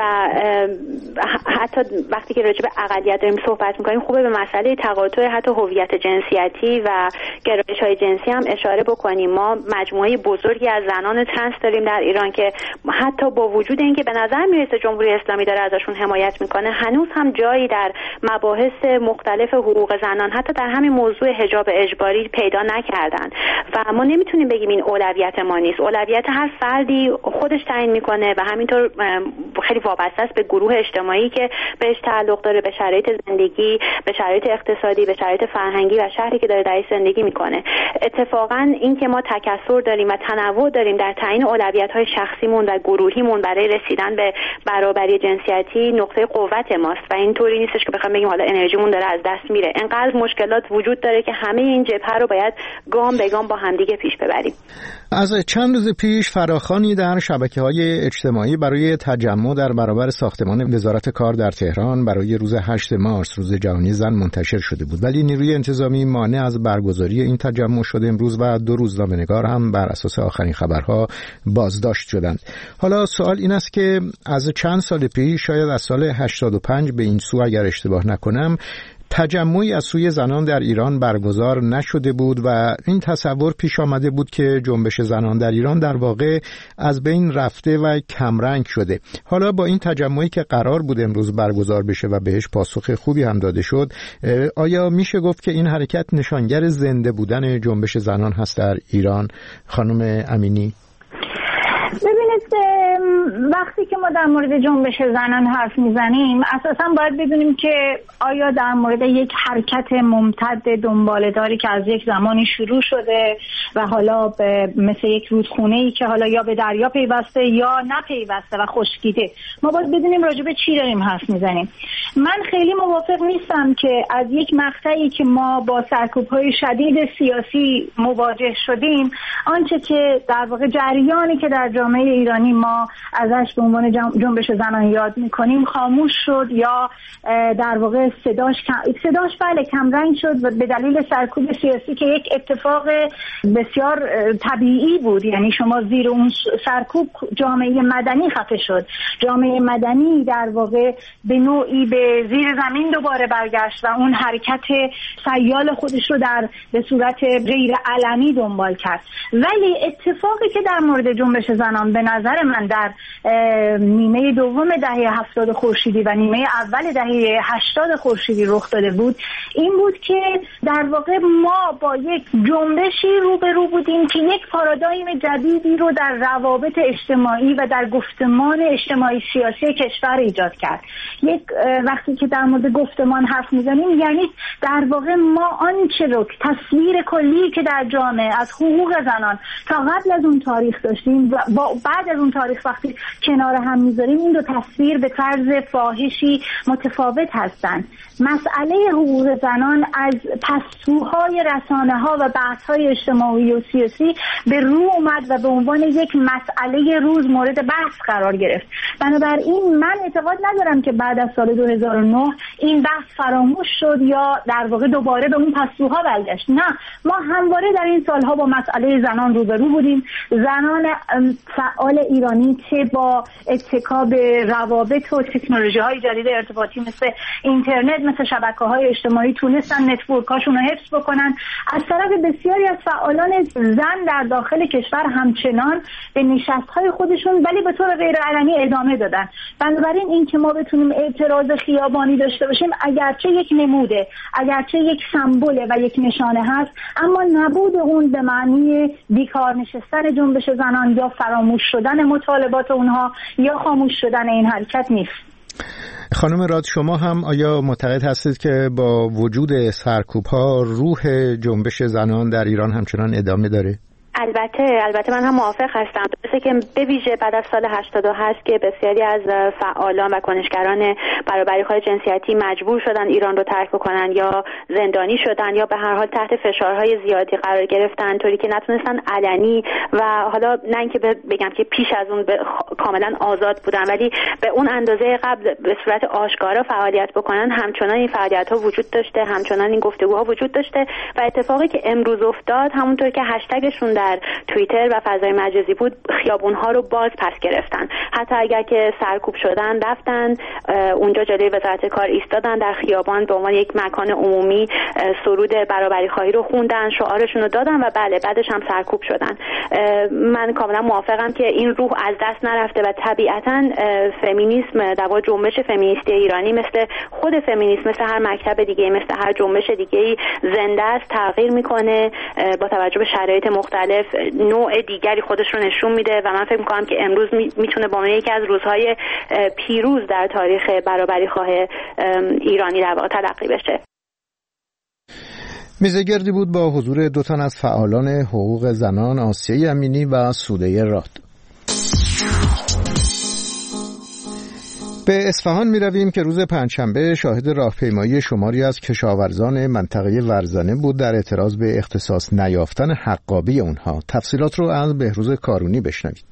Speaker 19: حتی وقتی که راجع به اقلیت داریم صحبت میکنیم خوبه به مسئله تقاطع حتی هویت جنسیتی و گرایش‌های جنسی هم اشاره بکنیم. ما مجموعه بزرگی از زنان ترنس داریم در ایران که حتی با وجود اینکه به نظر میرسه جمهوری اسلامی داره ازشون حمایت میکنه، هنوز هم جایی در مباحث مختلف حقوق زنان حتی در همین موضوع حجاب اجباری پیدا نکردن و ما نمیتونیم بگیم این اولویت ما نیست. اولویت هر فردی خودش تعیین میکنه و همینطور خیلی وابسته است به گروه اجتماعی که بهش تعلق داره، به شرایط زندگی، به شرایط اقتصادی، به شرایط فرهنگی و شهری که داره درش زندگی میکنه. اتفاقا این که ما تکثر داریم و تنوع داریم در تعیین اولویت‌های شخصیمون و گروهیمون برای رسیدن به برابری جنسیتی نقطه قوت ماست و اینطوری نیستش که بخوام بگیم حالا انرژیمون داره از دست میره. انقدر مشکلات وجود داره که همه این جبهه رو باید گام به گام با همدیگه پیش ببریم.
Speaker 1: از چند روز پیش فراخوانی در شبکه‌های اجتماعی برای تجمع در برابر ساختمان وزارت کار در تهران برای روز 8 مارس روز جهانی زن منتشر شده بود، ولی نیروی انتظامی مانع از برگزاری این تجمع شده امروز و 2 روزنامه‌نگار هم بر اساس آخرین خبرها بازداشت شدند. حالا سوال این است که از چند سال پیش، شاید از سال 85 به این سو اگر اشتباه نکنم، تجمعی از سوی زنان در ایران برگزار نشده بود و این تصور پیش آمده بود که جنبش زنان در ایران در واقع از بین رفته و کمرنگ شده. حالا با این تجمعی که قرار بود امروز برگزار بشه و بهش پاسخ خوبی هم داده شد، آیا میشه گفت که این حرکت نشانگر زنده بودن جنبش زنان هست در ایران؟ خانم امینی.
Speaker 4: ببینید وقتی که ما در مورد جنبش زنان حرف میزنیم اساسا باید بدونیم که آیا در مورد یک حرکت ممتد دنباله‌داری که از یک زمانی شروع شده و حالا مثل یک رودخونه‌ای که حالا یا به دریا پیوسته یا نپیوسته و خشکیده، ما باید بدونیم راجع به چی داریم حرف میزنیم. من خیلی موافق نیستم که از یک مقطعی که ما با سرکوب‌های شدید سیاسی مواجه شدیم، آنچه که در واقع جریانی که در جامعه ایرانی ما ازش به عنوان جنبش زنان یاد میکنیم خاموش شد یا در واقع صداش بله کمرنگ شد و به دلیل سرکوب سیاسی که یک اتفاق بسیار طبیعی بود. یعنی شما زیر اون سرکوب جامعه مدنی خفه شد، جامعه مدنی در واقع به نوعی به زیر زمین دوباره برگشت و اون حرکت سیال خودش رو به صورت غیر علنی دنبال کرد. ولی اتفاقی که در مورد جنبش زنان به نظر من در نیمه دوم دهه 70 خورشیدی و نیمه اول دهه 80 خورشیدی رخ داده بود این بود که در واقع ما با یک جنبشی روبرو بودیم که یک پارادایم جدیدی رو در روابط اجتماعی و در گفتمان اجتماعی سیاسی کشور ایجاد کرد. یک وقتی که در مورد گفتمان حرف میزنیم یعنی در واقع ما آنچه رو تصویر کلی که در جامعه از حقوق زنان تا قبل از اون تاریخ داشتیم و بعد از اون تاریخ وقتی کنار هم میذاریم این دو تصویر به طرز فاحشی متفاوت هستند. مسئله حقوق زنان از پستوهای رسانه‌ها و بحث‌های اجتماعی و سیاسی به رو اومد و به عنوان یک مسئله روز مورد بحث قرار گرفت. بنابراین من اعتقاد ندارم که بعد از سال 2009 این بحث فراموش شد یا در واقع دوباره به اون پستوها برگشت. نه، ما همواره در این سالها با مسئله زنان روبرو بودیم. زنان فعال ایرانی که با اتکا به روابط و تکنولوژی‌های جدید ارتباطی مثل اینترنت، مثل شبکه‌های اجتماعی تونستن نتورک‌هاشون رو حفظ بکنن. از طرف بسیاری از فعالان زن در داخل کشور همچنان به نشست‌های خودشون ولی به طور غیر علنی ادامه دادن. بنابراین این که ما بتونیم اعتراض خیابانی داشته باشیم اگرچه یک نموده، اگرچه یک سمبوله و یک نشانه هست، اما نبود اون به معنی بیکار نشستن جنبش زنان یا فراموش شدن مطالبات اونها یا خاموش شدن این حرکت نیست.
Speaker 1: خانم راد، شما هم آیا معتقد هستید که با وجود سرکوب‌ها روح جنبش زنان در ایران همچنان ادامه داره؟
Speaker 19: البته من هم موافق هستم. درسته که به ویژه بعد از سال 88 که بسیاری از فعالان و کنشگران برابری‌های جنسیتی مجبور شدن ایران رو ترک بکنن یا زندانی شدن یا به هر حال تحت فشارهای زیادی قرار گرفتن طوری که نتونستن علنی و حالا نه اینکه بگم که پیش از اون کاملا آزاد بودن ولی به اون اندازه قبل به صورت آشکارا فعالیت بکنن، همچنان این فعالیت‌ها وجود داشته، همچنان این گفتگوها وجود داشته و اتفاقی که امروز افتاد همونطور که هشتگشون در توییتر و فضای مجازی بود، خیابون‌ها رو باز پس گرفتن. حتی اگر که سرکوب شدن رفتن اونجا جلوی وزارت کار ایستادن، در خیابان به عنوان یک مکان عمومی سرود برابری خواهی رو خوندن، شعارشون رو دادن و بله بعدش هم سرکوب شدن. من کاملا موافقم که این روح از دست نرفته و طبیعتاً فمینیسم در جنبش فمینیستی ایرانی مثل خود فمینیسم، مثل هر مکتب دیگه، مثل هر جنبش دیگه‌ای زنده است، تغییر میکنه، با توجه به شرایط مختلف نوع دیگری خودش رو نشون میده و من فکر میکنم که امروز میتونه به عنوان یکی از روزهای پیروز در تاریخ برابری خواه ایرانی در واقع تلقی بشه.
Speaker 1: میزگردی بود با حضور دو تن از فعالان حقوق زنان، آسیه امینی و سوده راد. به اصفهان می رویم که روز پنجشنبه شاهد راهپیمایی شماری از کشاورزان منطقه ورزنه بود در اعتراض به اختصاص نیافتن حقابی اونها. تفصیلات رو از بهروز کارونی بشنوید.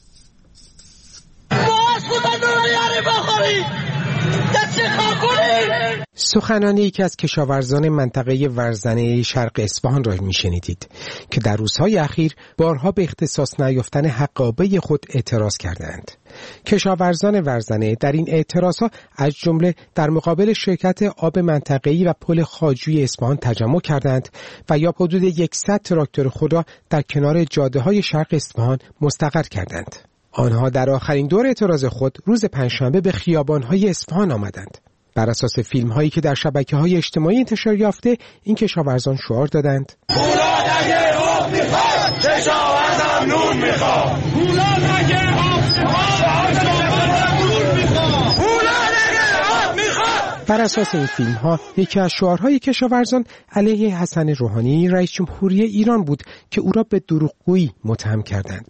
Speaker 2: سخنان یکی از کشاورزان منطقه ورزنه شرق اصفهان را میشنیدید که در روزهای اخیر بارها به اختصاص نیافتن حقابه خود اعتراض کردند. کشاورزان ورزنه در این اعتراضها از جمله در مقابل شرکت آب منطقه‌ای و پل خواجوی اصفهان تجمع کردند و یا حدود 100 تراکتور خود را در کنار جاده‌های شرق اصفهان مستقر کردند. آنها در آخرین دور اعتراض خود روز پنجشنبه به خیابان‌های اصفهان آمدند. بر اساس فیلم‌هایی که در شبکه‌های اجتماعی انتشار یافته این کشاورزان شعار دادند:
Speaker 6: فولاد اگه آب میخواد کشاورزم نون میخواد. فولاد اگه آب میخواد
Speaker 20: بر اساس این فیلم‌ها یکی از شعارهای کشاورزان علیه حسن روحانی رئیس جمهوری ایران بود که او را به دروغگویی متهم کردند.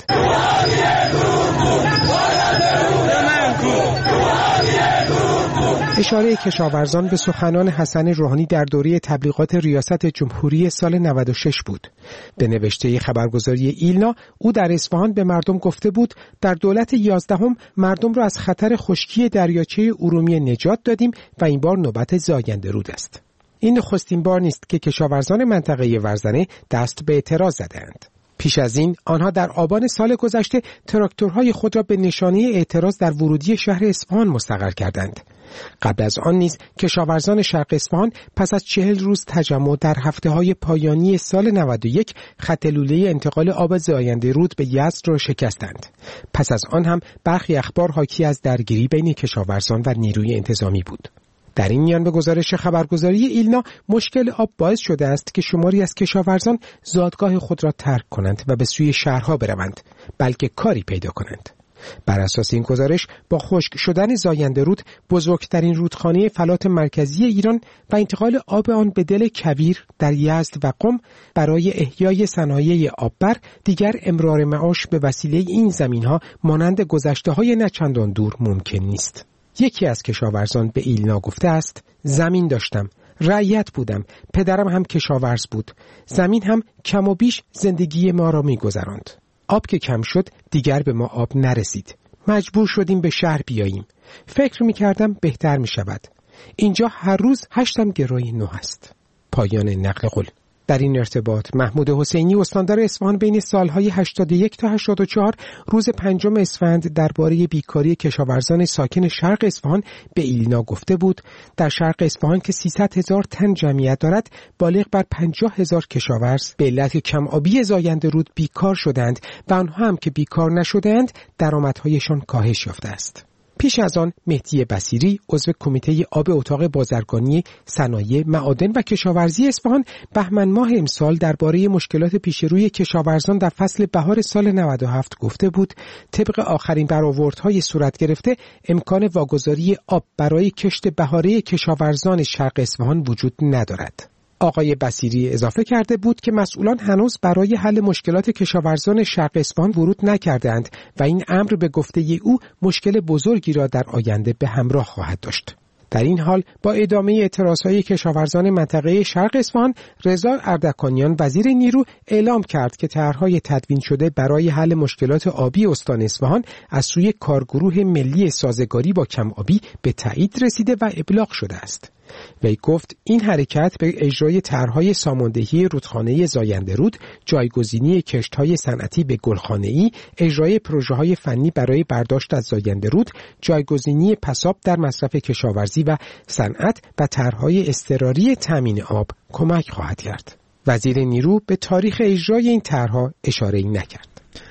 Speaker 20: اشاره کشاورزان به سخنان حسن روحانی در دوره تبلیغات ریاست جمهوری سال 96 بود. به نوشته خبرگزاری ایلنا او در اصفهان به مردم گفته بود در دولت 11 مردم را از خطر خشکی دریاچه ارومیه نجات دادیم و این بار نوبت زاینده رود است. این نخستین بار نیست که کشاورزان منطقه ورزنه دست به اعتراض زدند. پیش از این آنها در آبان سال گذشته تراکتورهای خود را به نشانه اعتراض در ورودی شهر اصفهان مستقر کردند. قبل از آن نیز کشاورزان شرق اصفهان پس از 40 روز تجمع در هفته‌های پایانی سال 91 خط لوله انتقال آب زاینده رود به یزد را شکستند. پس از آن هم برخی اخبار حاکی از درگیری بین کشاورزان و نیروی انتظامی بود. در این میان به گزارش خبرگزاری ایلنا مشکل آب باعث شده است که شماری از کشاورزان زادگاه خود را ترک کنند و به سوی شهرها بروند، بلکه کاری پیدا کنند. بر اساس این گزارش با خشک شدن زاینده رود بزرگترین رودخانه فلات مرکزی ایران و انتقال آب آن به دل کویر در یزد و قم برای احیای صنایع آببر دیگر امرار معاش به وسیله این زمینها مانند گذشته‌های نچندان دور ممکن نیست. یکی از کشاورزان به ایلنا گفته است: زمین داشتم، رعیت بودم، پدرم هم کشاورز بود، زمین هم کم و بیش زندگی ما را می‌گذراند. آب که کم شد دیگر به ما آب نرسید. مجبور شدیم به شهر بیاییم. فکر می‌کردم بهتر می‌شود. اینجا هر روز 8 گرای نو است. پایان نقل قول. در این ارتباط محمود حسینی استاندار اصفهان بین سالهای 81 تا 84 روز 5 اسفند درباره بیکاری کشاورزان ساکن شرق اصفهان به ایلنا گفته بود در شرق اصفهان که 300,000 تن جمعیت دارد بالغ بر 50,000 کشاورز به علت کم آبی زاینده رود بیکار شدند و آنها هم که بیکار نشدند درآمدهایشان کاهش یافته است. پیش از آن مهدی بصیری عضو کمیته آب اتاق بازرگانی صنایع معادن و کشاورزی اصفهان بهمن ماه امسال درباره مشکلات پیشروی کشاورزان در فصل بهار سال 97 گفته بود طبق آخرین برآوردهای صورت گرفته امکان واگذاری آب برای کشت بهاره کشاورزان شرق اصفهان وجود ندارد. آقای بصیری اضافه کرده بود که مسئولان هنوز برای حل مشکلات کشاورزان شرق اصفهان ورود نکردند و این امر به گفته او مشکل بزرگی را در آینده به همراه خواهد داشت. در این حال با ادامه اعتراضهای کشاورزان منطقه شرق اصفهان، رضا اردکانیان وزیر نیرو اعلام کرد که طرح‌های تدوین شده برای حل مشکلات آبی استان اصفهان از سوی کارگروه ملی سازگاری با کم آبی به تایید رسیده و ابلاغ شده است. وی گفت این حرکت به اجرای طرح‌های ساماندهی رودخانه زاینده رود، جایگزینی کشت‌های صنعتی به گلخانه‌ای، اجرای پروژه‌های فنی برای برداشت از زاینده رود، جایگزینی پساب در مصرف کشاورزی و صنعت و طرح‌های اضطراری تامین آب کمک خواهد کرد. وزیر نیرو به تاریخ اجرای این طرح‌ها اشاره‌ای نکرد.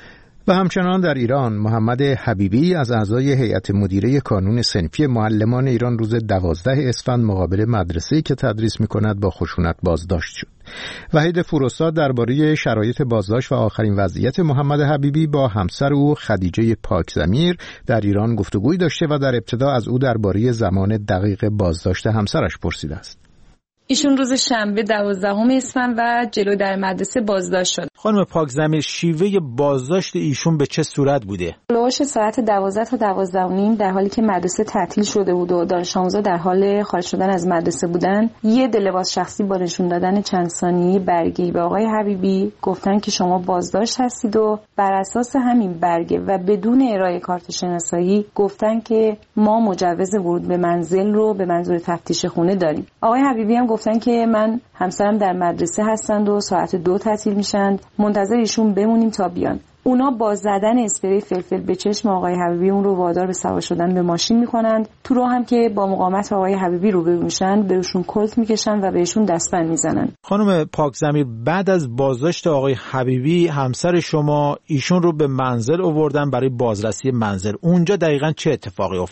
Speaker 1: و همچنان در ایران محمد حبیبی از اعضای هیئت مدیره کانون صنفی معلمان ایران روز 12 اسفند مقابل مدرسه‌ای که تدریس می‌کند با خشونت بازداشت شد. وحید فروستاد درباره شرایط بازداشت و آخرین وضعیت محمد حبیبی با همسر او خدیجه پاکضمیر در ایران گفتگویی داشته و در ابتدا از او درباره زمان دقیق بازداشت همسرش پرسیده است.
Speaker 5: ایشون روز شنبه 12 اسفند و جلو در مدرسه بازداشت شد.
Speaker 21: خانم پاکضمیر، شیوه بازداشت ایشون به چه صورت بوده؟
Speaker 5: لوش ساعت 12 تا 12:30 در حالی که مدرسه تعطیل شده بود و دانش آموزا در حال خارج شدن از مدرسه بودن، یه لباس شخصی با نشون دادن چند ثانیه‌ای برگه‌ای به آقای حبیبی گفتن که شما بازداشت هستید و بر اساس همین برگه و بدون ارائه کارت شناسایی گفتن که ما مجوز ورود به منزل رو به منظور تفتیش خونه داریم. آقای حبیبی هم گفتن که من همسرم در مدرسه هستند و ساعت 2 تعطیل میشن، منتظر ایشون بمونیم تا بیان. اونا با زدن اسپری فلفل به چشم آقای حبیبی اون رو وادار به سوار شدن به ماشین میکنند. تو راه هم که با مقاومت آقای حبیبی روبرو میشن بهشون کلت میکشن و بهشون دستبند میزنن.
Speaker 21: خانم پاکضمیر، بعد از بازداشت آقای حبیبی همسر شما ایشون رو به منزل آوردن برای بازرسی منزل. اونجا دقیقاً چه اتفاقی افتاد؟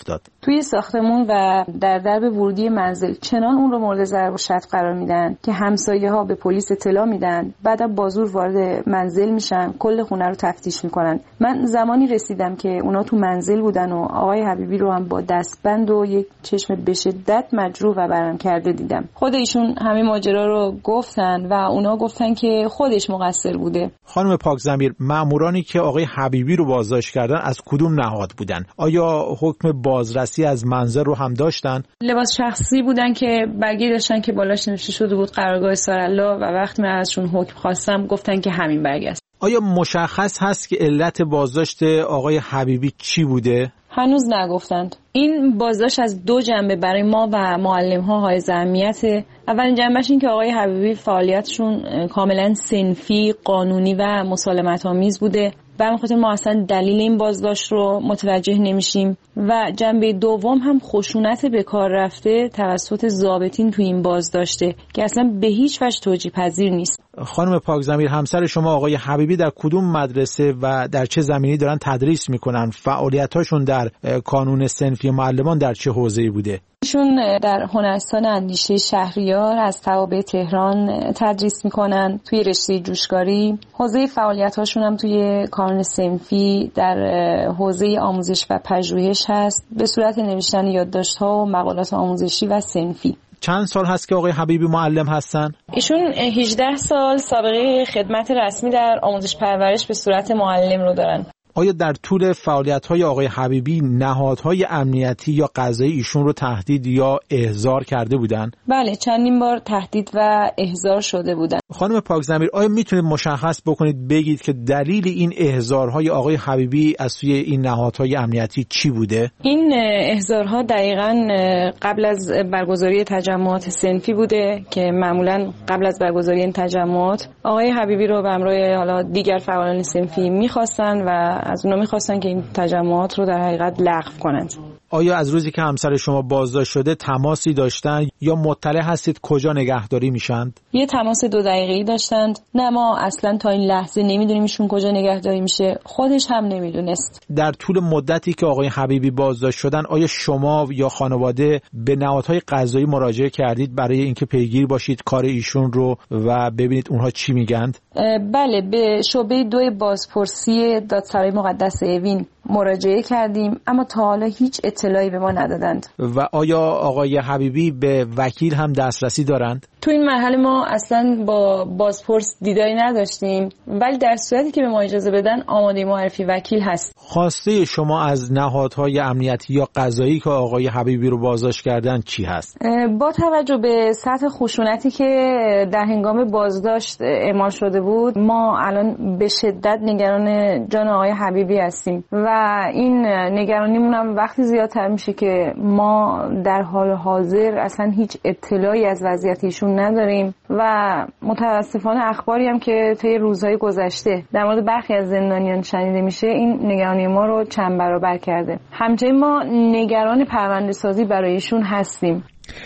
Speaker 5: توی ساختمون و در درب ورودی منزل چنان اون رو مورد ضرب و شتم قرار میدن که همسایه‌ها به پلیس اطلاع میدن، بعدم با زور وارد منزل میشن، کل خونه رو تفتیش میکنن. من زمانی رسیدم که اونا تو منزل بودن و آقای حبیبی رو هم با دستبند و یک چشم به شدت مجروح و برم کرده دیدم. خود ایشون همه ماجرا رو گفتن و اونا گفتن که خودش مقصر بوده.
Speaker 21: خانم پاکضمیر، مامورانی که آقای حبیبی رو بازداشت کردن از کدوم نهاد بودن؟ آیا حکم بازرسی از منزل رو هم داشتن؟
Speaker 5: لباس شخصی بودن که برگی داشتن که بالاش نوشته شده بود قرارگاه سارالله و وقتی من ازشون حکم خواستم گفتن که همین برگ است.
Speaker 21: آیا مشخص هست که علت بازداشت آقای حبیبی چی بوده؟
Speaker 5: هنوز نگفتند. این بازداشت از دو جنبه برای ما و معلم‌ها حائز اهمیته. اولین جنبهش این که آقای حبیبی فعالیتشون کاملا صنفی، قانونی و مسالمت‌آمیز بوده. به همین خاطر ما اصلا دلیل این بازداشت رو متوجه نمیشیم و جنبه دوم هم خشونت به کار رفته توسط ضابطین تو این بازداشته که اصلا به هیچ وجه توجیه پذیر نیست.
Speaker 21: خانم پاکضمیر، همسر شما آقای حبیبی در کدوم مدرسه و در چه زمینی دارن تدریس میکنن؟ فعالیتاشون در کانون صنفی معلمان در چه حوزه‌ای بوده؟
Speaker 5: ایشون در هنرستان اندیشه شهریار از توابع تهران تدریس میکنن توی رشته جوشکاری. حوزه فعالیتاشون هم توی کانون صنفی در حوزه آموزش و پژوهش هست به صورت نوشتن یادداشت‌ها و مقالات آموزشی و صنفی.
Speaker 21: چند سال هست که آقای حبیبی معلم هستن؟
Speaker 5: ایشون 18 سال سابقه خدمت رسمی در آموزش پرورش به صورت معلم رو دارن.
Speaker 21: آیا در طول فعالیت‌های آقای حبیبی نهادهای امنیتی یا قضایی ایشون رو تهدید یا احضار کرده بودن؟
Speaker 5: بله، چندین بار تهدید و احضار شده بودن.
Speaker 21: خانم پاکضمیر، آیا میتونید مشخص بکنید بگید که دلیل این احضارهای آقای حبیبی از سوی این نهادهای امنیتی چی بوده؟
Speaker 5: این احضارها دقیقاً قبل از برگزاری تجمعات صنفی بوده که معمولاً قبل از برگزاری این تجمعات آقای حبیبی رو به همراه حالا دیگر فعالان صنفی می‌خواستن و از اونا می‌خواستن که این تجمعات رو در حقیقت لغو کنند.
Speaker 21: آیا از روزی که همسر شما بازداشت شده تماسی داشتن یا مطلع هستید کجا نگهداری میشند؟
Speaker 5: یه تماس 2 دقیقه‌ای داشتند. نه، ما اصلا تا این لحظه نمیدونیم ایشون کجا نگهداری میشه. خودش هم نمیدونست.
Speaker 21: در طول مدتی که آقای حبیبی بازداشت شدن آیا شما یا خانواده به نهادهای قضایی مراجعه کردید برای اینکه پیگیر باشید کار ایشون رو و ببینید اونها چی میگند؟
Speaker 5: بله، به شعبه 2 بازپرسی دادسرای مقدس اوین مراجعه کردیم اما تا حالا هیچ اطلاعی به ما ندادند.
Speaker 21: و آیا آقای حبیبی به وکیل هم دسترسی دارند؟
Speaker 5: تو این مرحله ما اصلا با بازپرس دیداری نداشتیم، ولی در صورتی که به ما اجازه بدن آماده معرفی وکیل هست.
Speaker 21: خواسته شما از نهادهای امنیتی یا قضایی که آقای حبیبی رو بازداشت کردن چی هست؟
Speaker 5: با توجه به سطح خشونتی که در هنگام بازداشت اعمال شده بود، ما الان به شدت نگران جان آقای حبیبی هستیم و این نگرانیمون هم وقتی زیادتر میشه که ما در حال حاضر اصلا هیچ اطلاعی از وضعیت ایشون نداریم و متاسفانه اخباری هم که طی روزهای گذشته در مورد برخی از زندانیان شنیده میشه این نگرانی ما رو چند برابر کرده. همچنین ما نگران پرونده سازی برای ایشون هستیم.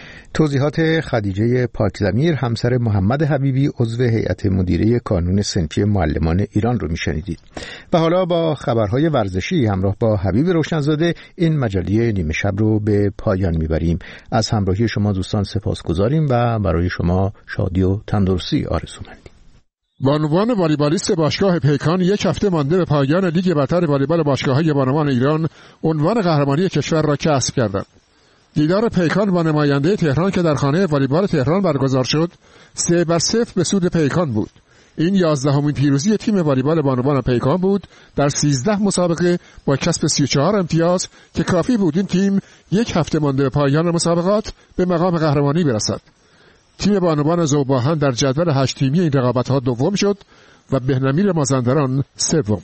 Speaker 1: توضیحات خدیجه پاکضمیر، همسر محمد حبیبی، عضو هیئت مدیره کانون صنفی معلمان ایران رو میشنیدید. و حالا با خبرهای ورزشی همراه با حبیب روشنزاده این مجله نیمه شب رو به پایان میبریم. از همراهی شما دوستان سپاسگزاریم و برای شما شادی و تندرستی آرزومندیم.
Speaker 8: بانوان والیبالیست باشگاه پیکان یک هفته مانده به پایان لیگ برتر والیبال باشگاه‌های بانوان ایران عنوان قهرمانی کشور را کسب کردند. دیدار پیکان با نماینده تهران که در خانه والیبال تهران برگزار شد 3-0 به سود پیکان بود. این 11مین پیروزی تیم والیبال بانوان پیکان بود در 13 مسابقه با کسب 34 امتیاز که کافی بود این تیم یک هفته مانده به پایان مسابقات به مقام قهرمانی برسد. تیم بانوان ذوب‌آهن در جدول 8 تیمی این رقابت‌ها دوم شد و بهنمیر مازندران سوم.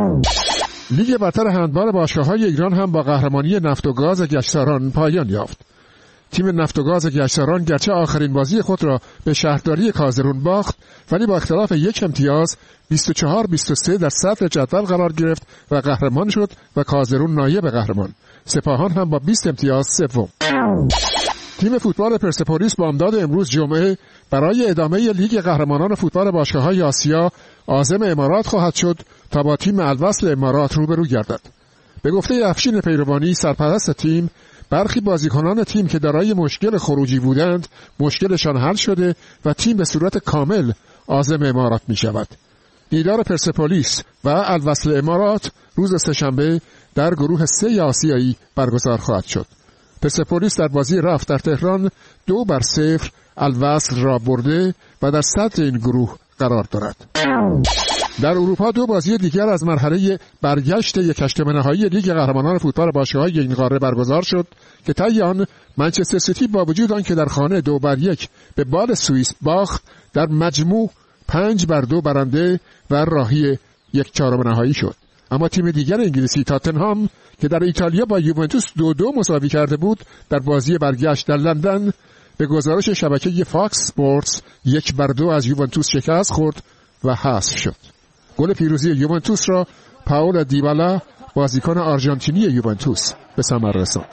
Speaker 8: لیگ برتر هندبال باشگاه‌های ایران هم با قهرمانی نفت و گاز گشتاران پایان یافت. تیم نفت و گاز گشتاران گرچه آخرین بازی خود را به شهرداری کازرون باخت، ولی با اختلاف 1 امتیاز 24-23 در صدر جدول قرار گرفت و قهرمان شد و کازرون نایب قهرمان. سپاهان هم با 20 امتیاز سوم. تیم فوتبال پرسپولیس با امداد امروز جمعه برای ادامه لیگ قهرمانان فوتبال باشگاه‌های آسیا عازم امارات خواهد شد تا با تیم الوصل امارات روبرو گردد. به گفته افشین پیروانی سرپرست تیم، برخی بازیکنان تیم که دارای مشکل خروجی بودند مشکلشان حل شده و تیم به صورت کامل عازم امارات می شود. دیدار پرسپولیس و الوصل امارات روز سه‌شنبه در گروه 3 آسیایی برگزار خواهد شد. پرسپولیس در بازی رفت در تهران 2-0 الوصل را برده و در صدر این گروه قرار دارد. در اروپا 2 بازی دیگر از مرحله برگشت 1/8 نهایی لیگ قهرمانان فوتبال باشگاه‌های این قاره برگزار شد که طی آن منچستر سیتی با وجود آنکه در خانه 2-1 به بال سوئیس باخت، در مجموع 5-2 برنده و راهی 1/4 نهایی شد. اما تیم دیگر انگلیسی تاتنهام که در ایتالیا با یوونتوس 2-2 مساوی کرده بود، در بازی برگشت در لندن به گزارش شبکه فاکس اسپورتس 1-2 از یوونتوس شکست خورد و حذف شد. گل پیروزی یوونتوس را پائولو دیبالا بازیکن آرژانتینی یوونتوس به ثمر رساند.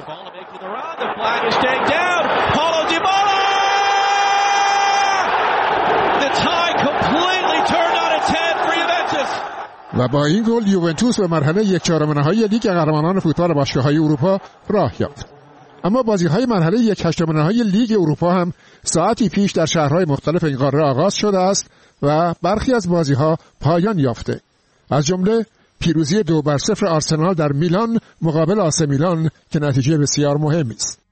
Speaker 8: و با این گل یوونتوس به مرحله 1/4 نهایی لیگ قهرمانان فوتبال باشگاه‌های اروپا راه یافت. اما بازی‌های مرحله 1/8 نهایی لیگ اروپا هم ساعتی پیش در شهرهای مختلف این قاره آغاز شده است و برخی از بازی‌ها پایان یافته. از جمله پیروزی 2-0 آرسنال در میلان مقابل آسه میلان که نتیجه بسیار مهمی است.